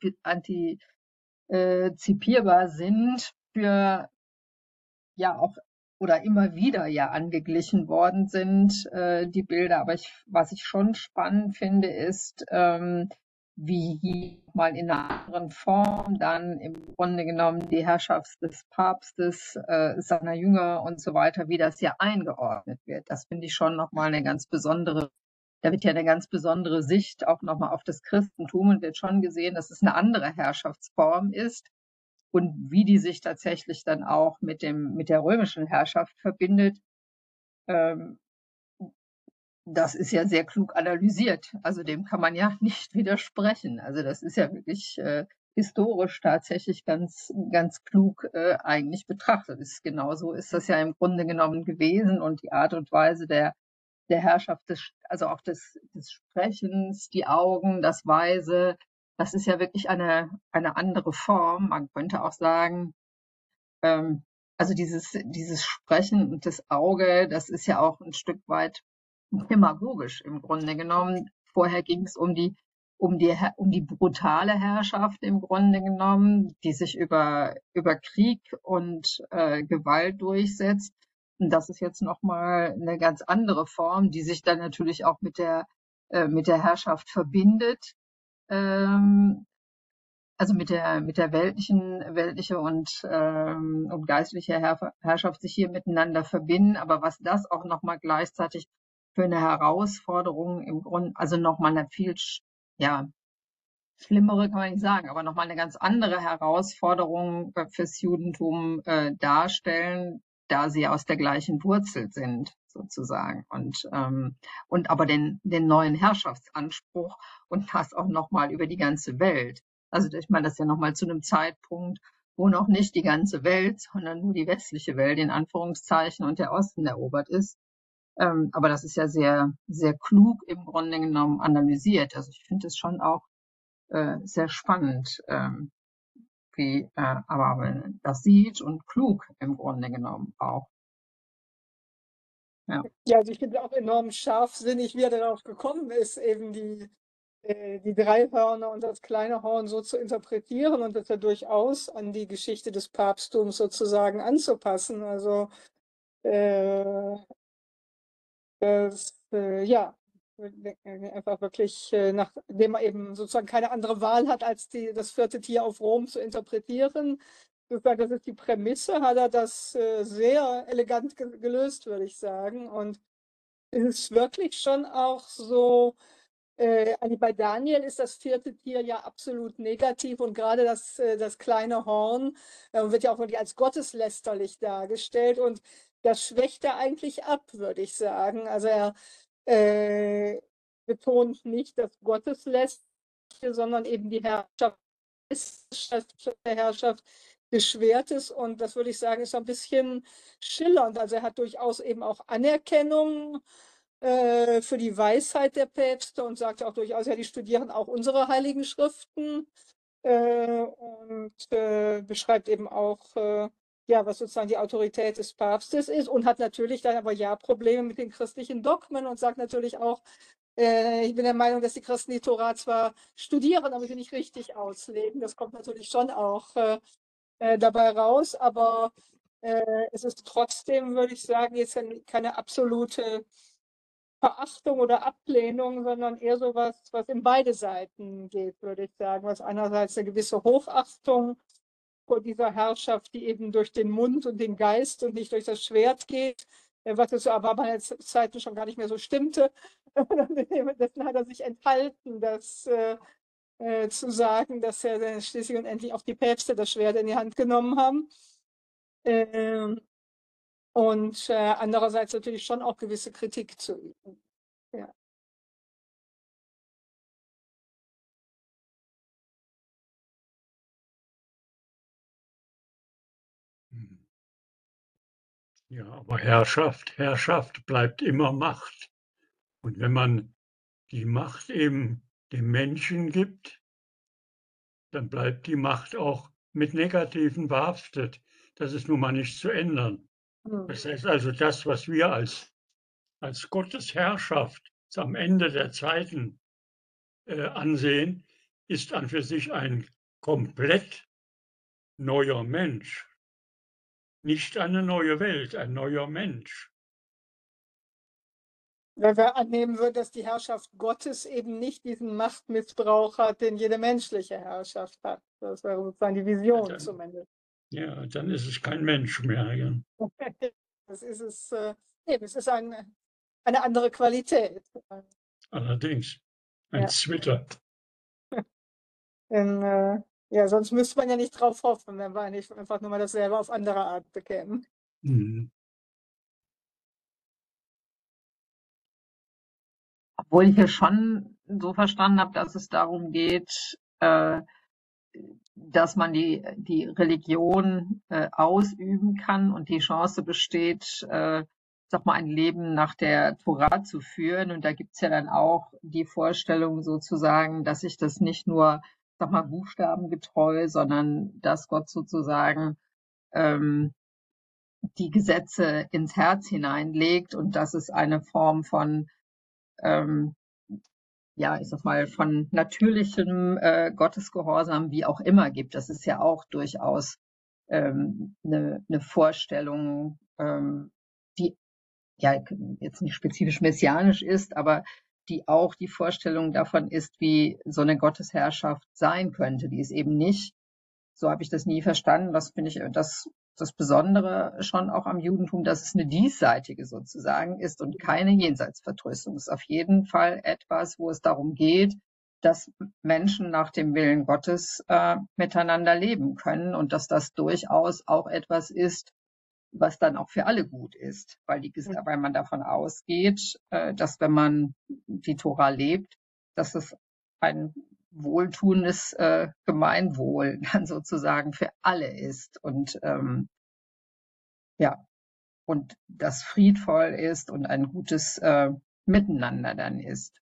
antizipierbar sind für ja auch oder immer wieder ja angeglichen worden sind, die Bilder. Aber was ich schon spannend finde, ist, wie hier mal in einer anderen Form dann im Grunde genommen die Herrschaft des Papstes, seiner Jünger und so weiter, wie das ja eingeordnet wird. Das finde ich schon nochmal eine ganz besondere, da wird ja eine ganz besondere Sicht auch nochmal auf das Christentum und wird schon gesehen, dass es eine andere Herrschaftsform ist und wie die sich tatsächlich dann auch mit der römischen Herrschaft verbindet. Das ist ja sehr klug analysiert. Also dem kann man ja nicht widersprechen. Also das ist ja wirklich historisch tatsächlich ganz, ganz klug eigentlich betrachtet. Genauso ist das ja im Grunde genommen gewesen und die Art und Weise der Herrschaft, also auch des Sprechens, die Augen, das Weise, das ist ja wirklich eine andere Form. Man könnte auch sagen, also dieses Sprechen und das Auge, das ist ja auch ein Stück weit demagogisch im Grunde genommen. Vorher ging es um die brutale Herrschaft im Grunde genommen, die sich über Krieg und Gewalt durchsetzt. Und das ist jetzt nochmal eine ganz andere Form, die sich dann natürlich auch mit der Herrschaft verbindet. Also mit der weltliche und geistliche Herrschaft sich hier miteinander verbinden. Aber was das auch nochmal gleichzeitig für eine Herausforderung im Grunde, also nochmal eine viel, ja, schlimmere kann man nicht sagen, aber nochmal eine ganz andere Herausforderung fürs Judentum darstellen, da sie aus der gleichen Wurzel sind, sozusagen. Und aber den neuen Herrschaftsanspruch und das auch nochmal über die ganze Welt. Also ich meine, das ist ja nochmal zu einem Zeitpunkt, wo noch nicht die ganze Welt, sondern nur die westliche Welt in Anführungszeichen und der Osten erobert ist. Aber das ist ja sehr, sehr klug im Grunde genommen analysiert. Also ich finde es schon auch sehr spannend, wie aber das sieht und klug im Grunde genommen auch. Ja. Ja, also ich finde auch enorm scharfsinnig, wie er darauf gekommen ist, eben die drei Hörner und das kleine Horn so zu interpretieren und das ja durchaus an die Geschichte des Papsttums sozusagen anzupassen. Also ja, einfach wirklich, nachdem man eben sozusagen keine andere Wahl hat, als das vierte Tier auf Rom zu interpretieren. Sozusagen, das ist die Prämisse, hat er das sehr elegant gelöst, würde ich sagen. Und es ist wirklich schon auch so, also bei Daniel ist das vierte Tier ja absolut negativ und gerade das kleine Horn wird ja auch wirklich als gotteslästerlich dargestellt und das schwächt er eigentlich ab, würde ich sagen. Also er betont nicht das Gotteslästerliche, sondern eben die Herrschaft der Herrschaft des Schwertes und das würde ich sagen, ist ein bisschen schillernd. Also er hat durchaus eben auch Anerkennung für die Weisheit der Päpste und sagt auch durchaus, ja, die studieren auch unsere heiligen Schriften und beschreibt eben auch, ja, was sozusagen die Autorität des Papstes ist und hat natürlich dann aber ja Probleme mit den christlichen Dogmen und sagt natürlich auch, ich bin der Meinung, dass die Christen die Tora zwar studieren, aber sie nicht richtig auslegen. Das kommt natürlich schon auch dabei raus, aber es ist trotzdem, würde ich sagen, jetzt keine absolute Verachtung oder Ablehnung, sondern eher so was in beide Seiten geht, würde ich sagen. Was einerseits eine gewisse Hochachtung vor dieser Herrschaft, die eben durch den Mund und den Geist und nicht durch das Schwert geht, was es aber bei Zeiten schon gar nicht mehr so stimmte. Dessen hat er sich enthalten, das zu sagen, dass er schließlich und endlich auch die Päpste das Schwert in die Hand genommen haben. Und andererseits natürlich schon auch gewisse Kritik zu üben. Ja. Ja, aber Herrschaft bleibt immer Macht. Und wenn man die Macht eben dem Menschen gibt, dann bleibt die Macht auch mit Negativen behaftet. das ist nun mal nicht zu ändern. Hm. Das heißt also, das, was wir als Gottes Herrschaft am Ende der Zeiten ansehen, ist an für sich ein komplett neuer Mensch. Nicht eine neue Welt, ein neuer Mensch. Wenn wir annehmen würden, dass die Herrschaft Gottes eben nicht diesen Machtmissbrauch hat, den jede menschliche Herrschaft hat. Das wäre sozusagen die Vision dann- zumindest. Ja, dann ist es kein Mensch mehr. Ja. Das ist es, eben, es ist eine andere Qualität. Allerdings ein Ja. Zwitter. Denn, ja, sonst müsste man ja nicht drauf hoffen, wenn wir nicht einfach nur mal dasselbe auf andere Art bekämen. Mhm. Obwohl ich hier schon so verstanden habe, dass es darum geht, dass man die Religion ausüben kann und die Chance besteht, sag mal, ein Leben nach der Tora zu führen. Und da gibt's ja dann auch die Vorstellung sozusagen, dass sich das nicht nur, sag mal, buchstabengetreu, sondern dass Gott sozusagen die Gesetze ins Herz hineinlegt und dass es eine Form von ja, ich sag mal, von natürlichem Gottesgehorsam, wie auch immer, gibt. Das ist ja auch durchaus eine Vorstellung, die ja jetzt nicht spezifisch messianisch ist, aber die auch die Vorstellung davon ist, wie so eine Gottesherrschaft sein könnte. Die ist eben nicht, so habe ich das nie verstanden. Das finde ich das Besondere schon auch am Judentum, dass es eine diesseitige sozusagen ist und keine Jenseitsvertröstung. Es ist auf jeden Fall etwas, wo es darum geht, dass Menschen nach dem Willen Gottes miteinander leben können und dass das durchaus auch etwas ist, was dann auch für alle gut ist, weil man davon ausgeht, dass wenn man die Tora lebt, dass es ein wohltuendes Gemeinwohl dann sozusagen für alle ist und ja, und das friedvoll ist und ein gutes Miteinander dann ist.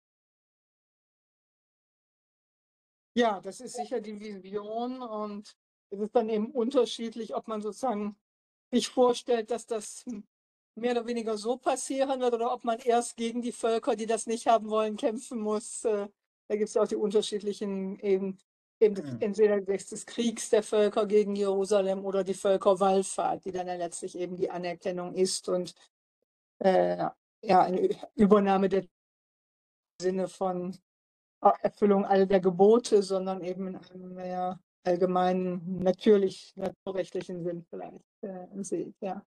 Ja, das ist sicher die Vision und es ist dann eben unterschiedlich, ob man sozusagen sich vorstellt, dass das mehr oder weniger so passieren wird oder ob man erst gegen die Völker, die das nicht haben wollen, kämpfen muss. Da gibt es auch die unterschiedlichen eben entweder des Kriegs der Völker gegen Jerusalem oder die Völkerwallfahrt, die dann ja letztlich eben die Anerkennung ist und ja, eine Übernahme der Sinne von Erfüllung all der Gebote, sondern eben in einem mehr allgemeinen, naturrechtlichen Sinn vielleicht sieht, ja.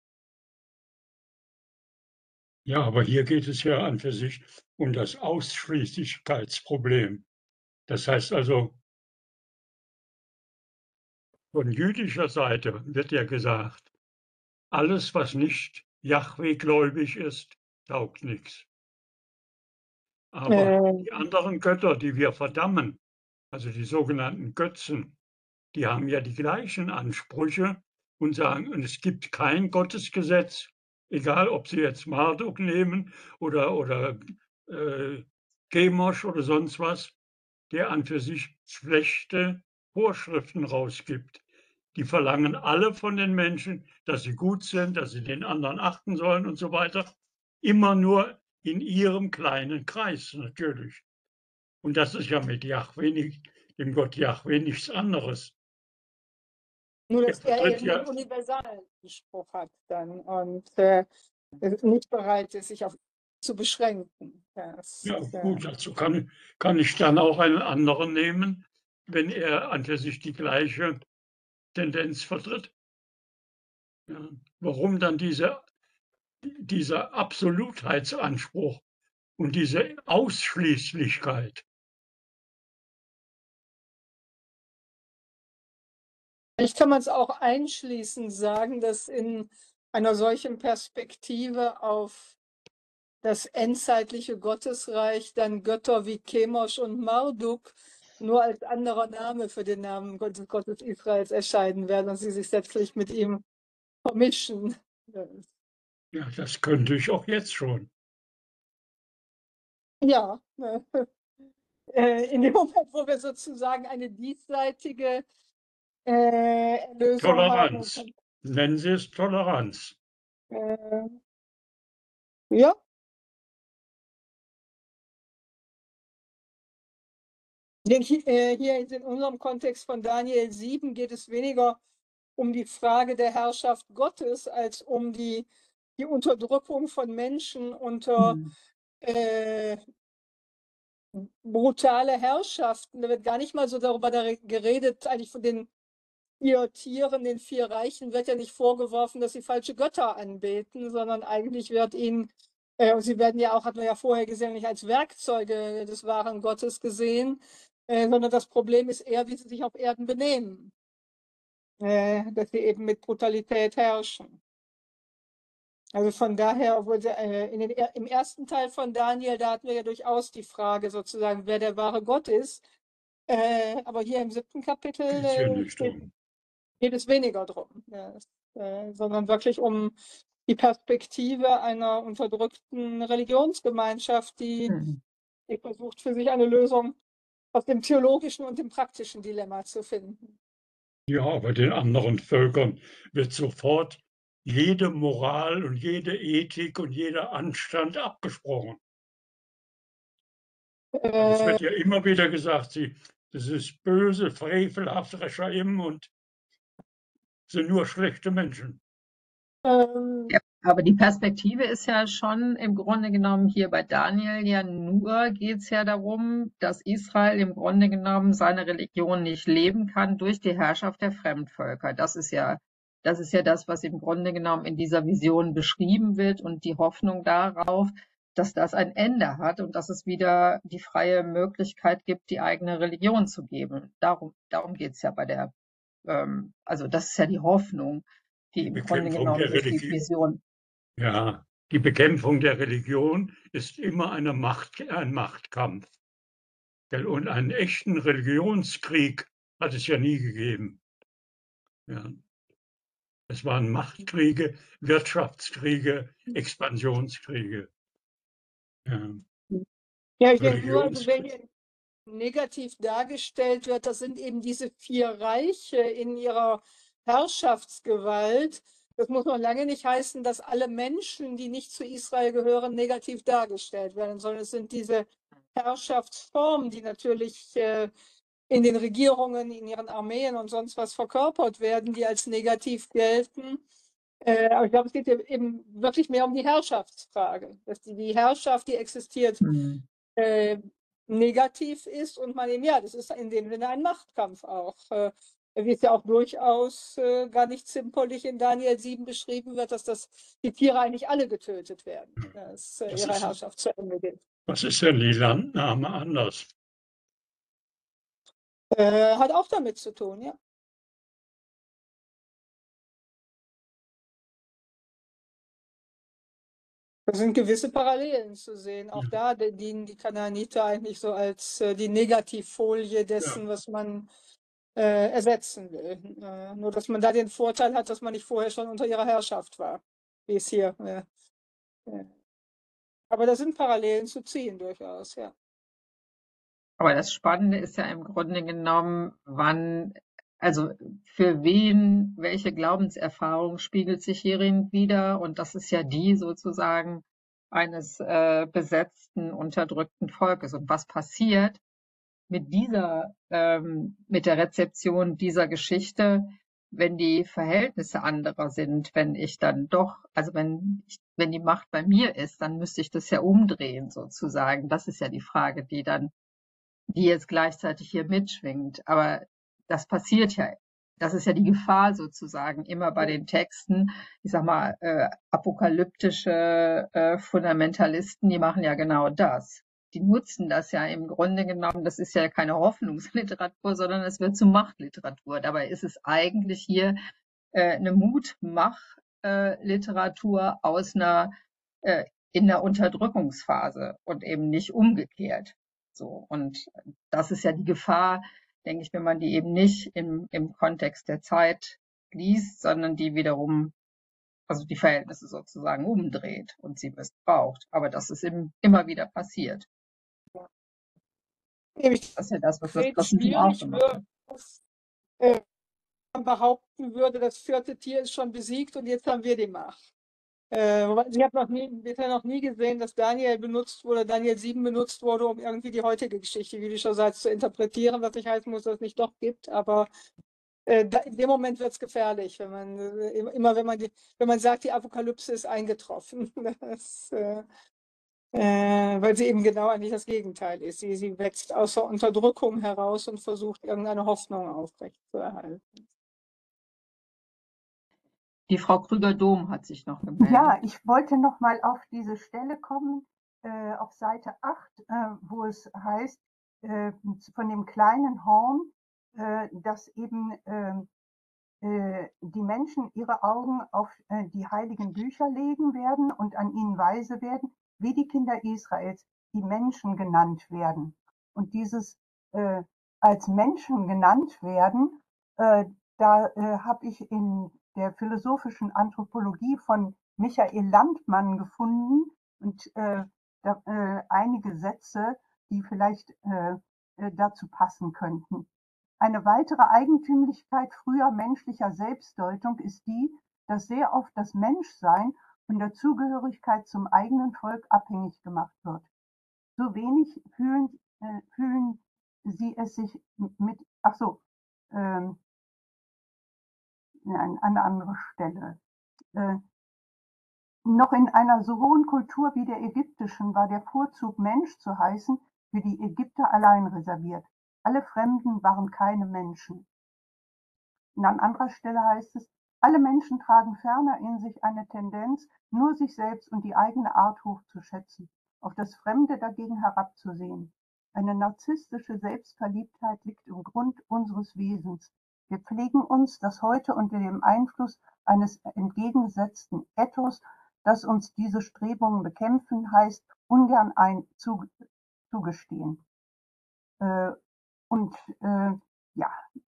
Ja, aber hier geht es ja an für sich um das Ausschließlichkeitsproblem. Das heißt also, von jüdischer Seite wird ja gesagt, alles, was nicht Jahwe-gläubig ist, taugt nichts. Aber die anderen Götter, die wir verdammen, also die sogenannten Götzen, die haben ja die gleichen Ansprüche und sagen, und es gibt kein Gottesgesetz, egal ob sie jetzt Marduk nehmen oder Chemosh oder sonst was, der an für sich schlechte Vorschriften rausgibt. Die verlangen alle von den Menschen, dass sie gut sind, dass sie den anderen achten sollen und so weiter. Immer nur in ihrem kleinen Kreis natürlich. Und das ist ja mit Jahwe nicht, dem Gott Jahwe nichts anderes. Nur, dass er vertritt eben ja- den universalen Anspruch hat dann und nicht bereit ist, sich auf zu beschränken. Ja, gut, dazu kann ich dann auch einen anderen nehmen, wenn er an für sich die gleiche Tendenz vertritt. Ja, warum dann dieser Absolutheitsanspruch und diese Ausschließlichkeit? Vielleicht kann man es auch einschließend sagen, dass in einer solchen Perspektive auf das endzeitliche Gottesreich dann Götter wie Chemosh und Marduk nur als anderer Name für den Namen Gottes Israels erscheinen werden und sie sich letztlich mit ihm vermischen. Ja, das könnte ich auch jetzt schon. Ja, in dem Moment, wo wir sozusagen eine diesseitige Erlösung haben, Toleranz. Nennen Sie es Toleranz. Ja. Ich denke, hier in unserem Kontext von Daniel 7 geht es weniger um die Frage der Herrschaft Gottes als um die Unterdrückung von Menschen unter brutale Herrschaften. Da wird gar nicht mal so darüber geredet, eigentlich von den 4 Tieren, den 4 Reichen wird ja nicht vorgeworfen, dass sie falsche Götter anbeten, sondern eigentlich wird ihnen, und sie werden ja auch, hat man ja vorher gesehen, nicht als Werkzeuge des wahren Gottes gesehen, sondern das Problem ist eher, wie sie sich auf Erden benehmen, dass sie eben mit Brutalität herrschen. Also von daher, obwohl sie, im ersten Teil von Daniel, da hatten wir ja durchaus die Frage sozusagen, wer der wahre Gott ist. Aber hier im 7. Kapitel Geht's hier nicht drum. geht es weniger drum, sondern wirklich um die Perspektive einer unterdrückten Religionsgemeinschaft, die versucht, für sich eine Lösung aus dem theologischen und dem praktischen Dilemma zu finden. Ja, aber den anderen Völkern wird sofort jede Moral und jede Ethik und jeder Anstand abgesprochen. Es wird ja immer wieder gesagt, das ist böse, frevelhaft, Reschaim und sind nur schlechte Menschen. Ja, aber die Perspektive ist ja schon im Grunde genommen hier bei Daniel ja nur, geht es ja darum, dass Israel im Grunde genommen seine Religion nicht leben kann durch die Herrschaft der Fremdvölker. Das ist ja das, was im Grunde genommen in dieser Vision beschrieben wird und die Hoffnung darauf, dass das ein Ende hat und dass es wieder die freie Möglichkeit gibt, die eigene Religion zu geben. Darum geht es ja bei der, also das ist ja die Hoffnung, die im Grunde genommen durch die Vision. Ja, die Bekämpfung der Religion ist immer ein Machtkampf. Und einen echten Religionskrieg hat es ja nie gegeben. Ja. Es waren Machtkriege, Wirtschaftskriege, Expansionskriege. Ja, ich denke nur, also wenn hier negativ dargestellt wird, das sind eben diese 4 Reiche in ihrer Herrschaftsgewalt. Das muss noch lange nicht heißen, dass alle Menschen, die nicht zu Israel gehören, negativ dargestellt werden, sondern es sind diese Herrschaftsformen, die natürlich in den Regierungen, in ihren Armeen und sonst was verkörpert werden, die als negativ gelten. Aber ich glaube, es geht eben wirklich mehr um die Herrschaftsfrage, dass die Herrschaft, die existiert, negativ ist und man eben, ja, das ist in dem Sinne ein Machtkampf auch. Wie es ja auch durchaus gar nicht zimperlich in Daniel 7 beschrieben wird, dass die Tiere eigentlich alle getötet werden, dass ihre Herrschaft zu Ende geht. Was ist denn die Landnahme anders? Hat auch damit zu tun, ja. Da sind gewisse Parallelen zu sehen. Auch da dienen die Kanaaniter eigentlich so als die Negativfolie dessen, was man ersetzen will. Nur, dass man da den Vorteil hat, dass man nicht vorher schon unter ihrer Herrschaft war, wie es hier. Aber da sind Parallelen zu ziehen durchaus, ja. Aber das Spannende ist ja im Grunde genommen, also für wen, welche Glaubenserfahrung spiegelt sich hierin wider? Und das ist ja die sozusagen eines besetzten, unterdrückten Volkes. Und was passiert mit der Rezeption dieser Geschichte, wenn die Verhältnisse anderer sind, wenn ich dann doch, also wenn die Macht bei mir ist, dann müsste ich das ja umdrehen sozusagen. Das ist ja die Frage, die jetzt gleichzeitig hier mitschwingt. Aber das passiert ja. Das ist ja die Gefahr sozusagen immer bei den Texten. Ich sag mal, apokalyptische Fundamentalisten, die machen ja genau das. Die nutzen das ja im Grunde genommen. Das ist ja keine Hoffnungsliteratur, sondern es wird zu Machtliteratur. Dabei ist es eigentlich hier eine Mutmachliteratur aus in der Unterdrückungsphase und eben nicht umgekehrt. So, und das ist ja die Gefahr, denke ich, wenn man die eben nicht im Kontext der Zeit liest, sondern die wiederum, also die Verhältnisse sozusagen umdreht und sie missbraucht. Aber das ist eben immer wieder passiert. Das ist ja das, was das Prinzip auch gemacht hat. behaupten würde, das vierte Tier ist schon besiegt und jetzt haben wir die Macht. Ich habe noch nie gesehen, dass Daniel 7 benutzt wurde, um irgendwie die heutige Geschichte jüdischerseits zu interpretieren, was nicht heißen muss, dass es nicht doch gibt, aber in dem Moment wird es gefährlich, wenn man immer wenn man sagt, die Apokalypse ist eingetroffen. Das, weil sie eben genau eigentlich das Gegenteil ist. Sie wächst aus der Unterdrückung heraus und versucht, irgendeine Hoffnung aufrechtzuerhalten. Die Frau Krüger-Dom hat sich noch gemeldet. Ja, ich wollte noch mal auf diese Stelle kommen, auf Seite 8, wo es heißt, von dem kleinen Horn, dass eben die Menschen ihre Augen auf die heiligen Bücher legen werden und an ihnen weise werden, wie die Kinder Israels, die Menschen genannt werden. Und dieses als Menschen genannt werden, da habe ich in der philosophischen Anthropologie von Michael Landmann gefunden und einige Sätze, die vielleicht dazu passen könnten. Eine weitere Eigentümlichkeit früher menschlicher Selbstdeutung ist die, dass sehr oft das Menschsein von der Zugehörigkeit zum eigenen Volk abhängig gemacht wird. So wenig fühlen sie es sich mit, eine andere Stelle. Noch in einer so hohen Kultur wie der ägyptischen war der Vorzug, Mensch zu heißen, für die Ägypter allein reserviert. Alle Fremden waren keine Menschen. Und an anderer Stelle heißt es, alle Menschen tragen ferner in sich eine Tendenz, nur sich selbst und die eigene Art hochzuschätzen, auf das Fremde dagegen herabzusehen. Eine narzisstische Selbstverliebtheit liegt im Grund unseres Wesens. Wir pflegen uns, das heute unter dem Einfluss eines entgegengesetzten Ethos, das uns diese Strebungen bekämpfen heißt, ungern zugestehen. Ja,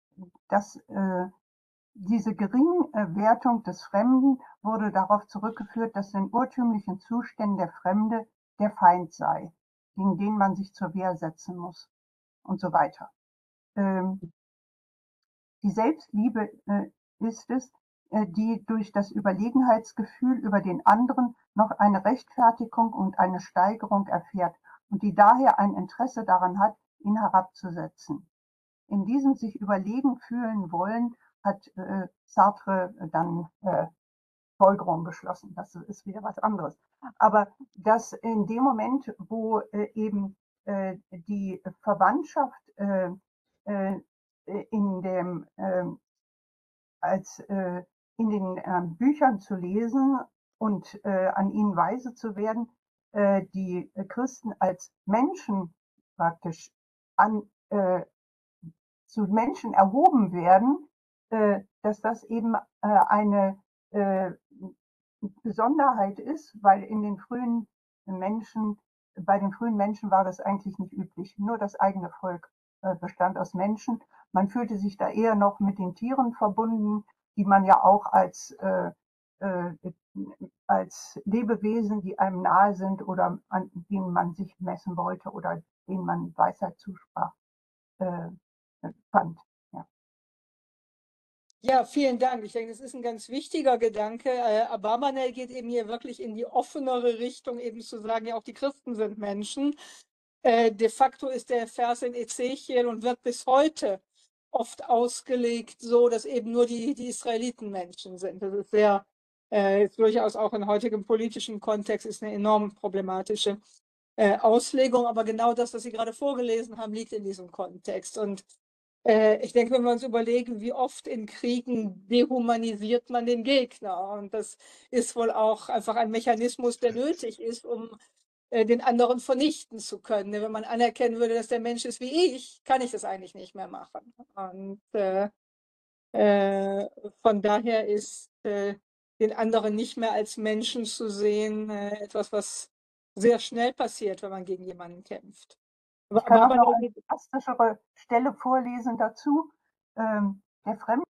diese Geringwertung des Fremden wurde darauf zurückgeführt, dass in urtümlichen Zuständen der Fremde der Feind sei, gegen den man sich zur Wehr setzen muss und so weiter. Die Selbstliebe ist es, die durch das Überlegenheitsgefühl über den anderen noch eine Rechtfertigung und eine Steigerung erfährt und die daher ein Interesse daran hat, ihn herabzusetzen. In diesem sich überlegen fühlen wollen, hat Sartre dann Folgerung beschlossen. Das ist wieder was anderes. Aber dass in dem Moment, wo eben die Verwandtschaft in dem in den Büchern zu lesen und an ihnen weise zu werden, die Christen als Menschen praktisch zu Menschen erhoben werden, dass das eben eine Besonderheit ist, weil bei den frühen Menschen war das eigentlich nicht üblich. Nur das eigene Volk bestand aus Menschen. Man fühlte sich da eher noch mit den Tieren verbunden, die man ja auch als Lebewesen, die einem nahe sind oder an denen man sich messen wollte oder denen man Weisheit zusprach, fand. Ja. Ja, vielen Dank. Ich denke, das ist ein ganz wichtiger Gedanke. Abarbanel geht eben hier wirklich in die offenere Richtung, eben zu sagen, ja, auch die Christen sind Menschen. De facto ist der Vers in Ezechiel und wird bis heute oft ausgelegt so, dass eben nur die Israeliten Menschen sind. Das ist ist durchaus auch in heutigem politischen Kontext ist eine enorm problematische Auslegung. Aber genau das, was Sie gerade vorgelesen haben, liegt in diesem Kontext. Und ich denke, wenn wir uns überlegen, wie oft in Kriegen dehumanisiert man den Gegner. Und das ist wohl auch einfach ein Mechanismus, der nötig ist, um den anderen vernichten zu können. Wenn man anerkennen würde, dass der Mensch ist wie ich, kann ich das eigentlich nicht mehr machen. Und von daher ist den anderen nicht mehr als Menschen zu sehen, etwas, was sehr schnell passiert, wenn man gegen jemanden kämpft. Ich kann auch noch eine drastischere Stelle vorlesen dazu. Der Fremde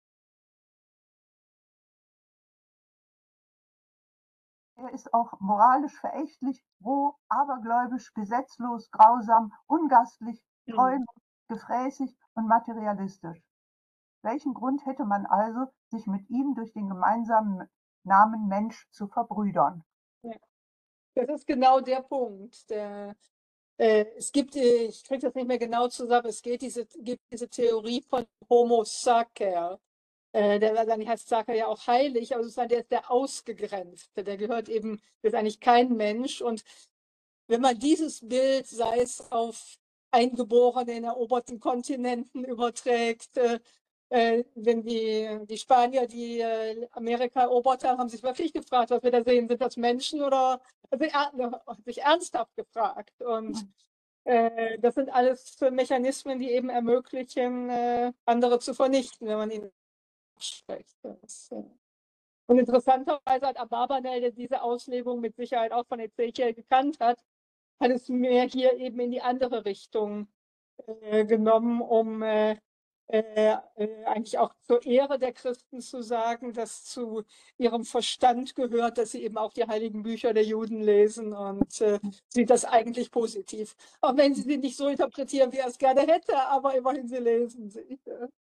ist auch moralisch verächtlich, roh, abergläubisch, gesetzlos, grausam, ungastlich, treulos, gefräßig und materialistisch. Welchen Grund hätte man also, sich mit ihm durch den gemeinsamen Namen Mensch zu verbrüdern? Ja. Das ist genau der Punkt. Es gibt, ich kriege das nicht mehr genau zusammen, gibt diese Theorie von Homo Sacer. Dann heißt Sacer ja auch heilig, aber sozusagen der ist der Ausgegrenzte. Der gehört eben, der ist eigentlich kein Mensch. Und wenn man dieses Bild, sei es auf Eingeborene in eroberten Kontinenten überträgt, wenn die Spanier, die Amerika erobert haben, haben sich wirklich gefragt, was wir da sehen, sind das Menschen oder sich ernsthaft gefragt. Und das sind alles Mechanismen, die eben ermöglichen, andere zu vernichten, wenn man ihnen abschreckt. Und interessanterweise hat Abarbanel, der diese Auslegung mit Sicherheit auch von Ezekiel gekannt hat es mir hier eben in die andere Richtung genommen, um eigentlich auch zur Ehre der Christen zu sagen, dass zu ihrem Verstand gehört, dass sie eben auch die heiligen Bücher der Juden lesen und sieht das eigentlich positiv. Auch wenn sie nicht so interpretieren, wie er es gerne hätte, aber immerhin sie lesen sie.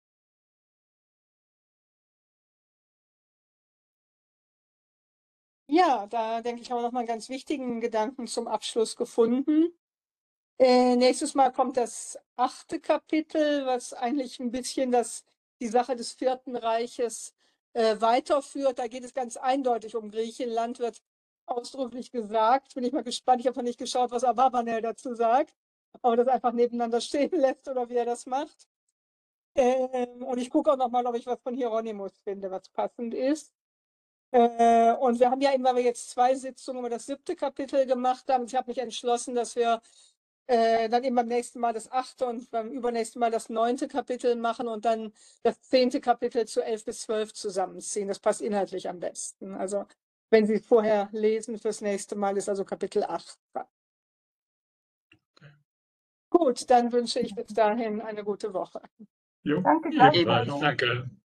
Ja, da denke ich, haben wir noch mal einen ganz wichtigen Gedanken zum Abschluss gefunden. Nächstes Mal kommt das 8. Kapitel, was eigentlich ein bisschen die Sache des Vierten Reiches weiterführt. Da geht es ganz eindeutig um Griechenland, wird ausdrücklich gesagt. Bin ich mal gespannt. Ich habe noch nicht geschaut, was Abarbanel dazu sagt, aber das einfach nebeneinander stehen lässt oder wie er das macht. Und ich gucke auch noch mal, ob ich was von Hieronymus finde, was passend ist. Und wir haben ja eben, weil wir jetzt 2 Sitzungen über das 7. Kapitel gemacht haben, ich habe mich entschlossen, dass wir dann eben beim nächsten Mal das 8. und beim übernächsten Mal das 9. Kapitel machen und dann das 10. Kapitel zu 11 bis 12 zusammenziehen. Das passt inhaltlich am besten. Also wenn Sie vorher lesen, fürs nächste Mal ist also Kapitel 8 dran. Gut, dann wünsche ich bis dahin eine gute Woche. Jo, Danke ebenfalls. gleichfalls. Danke.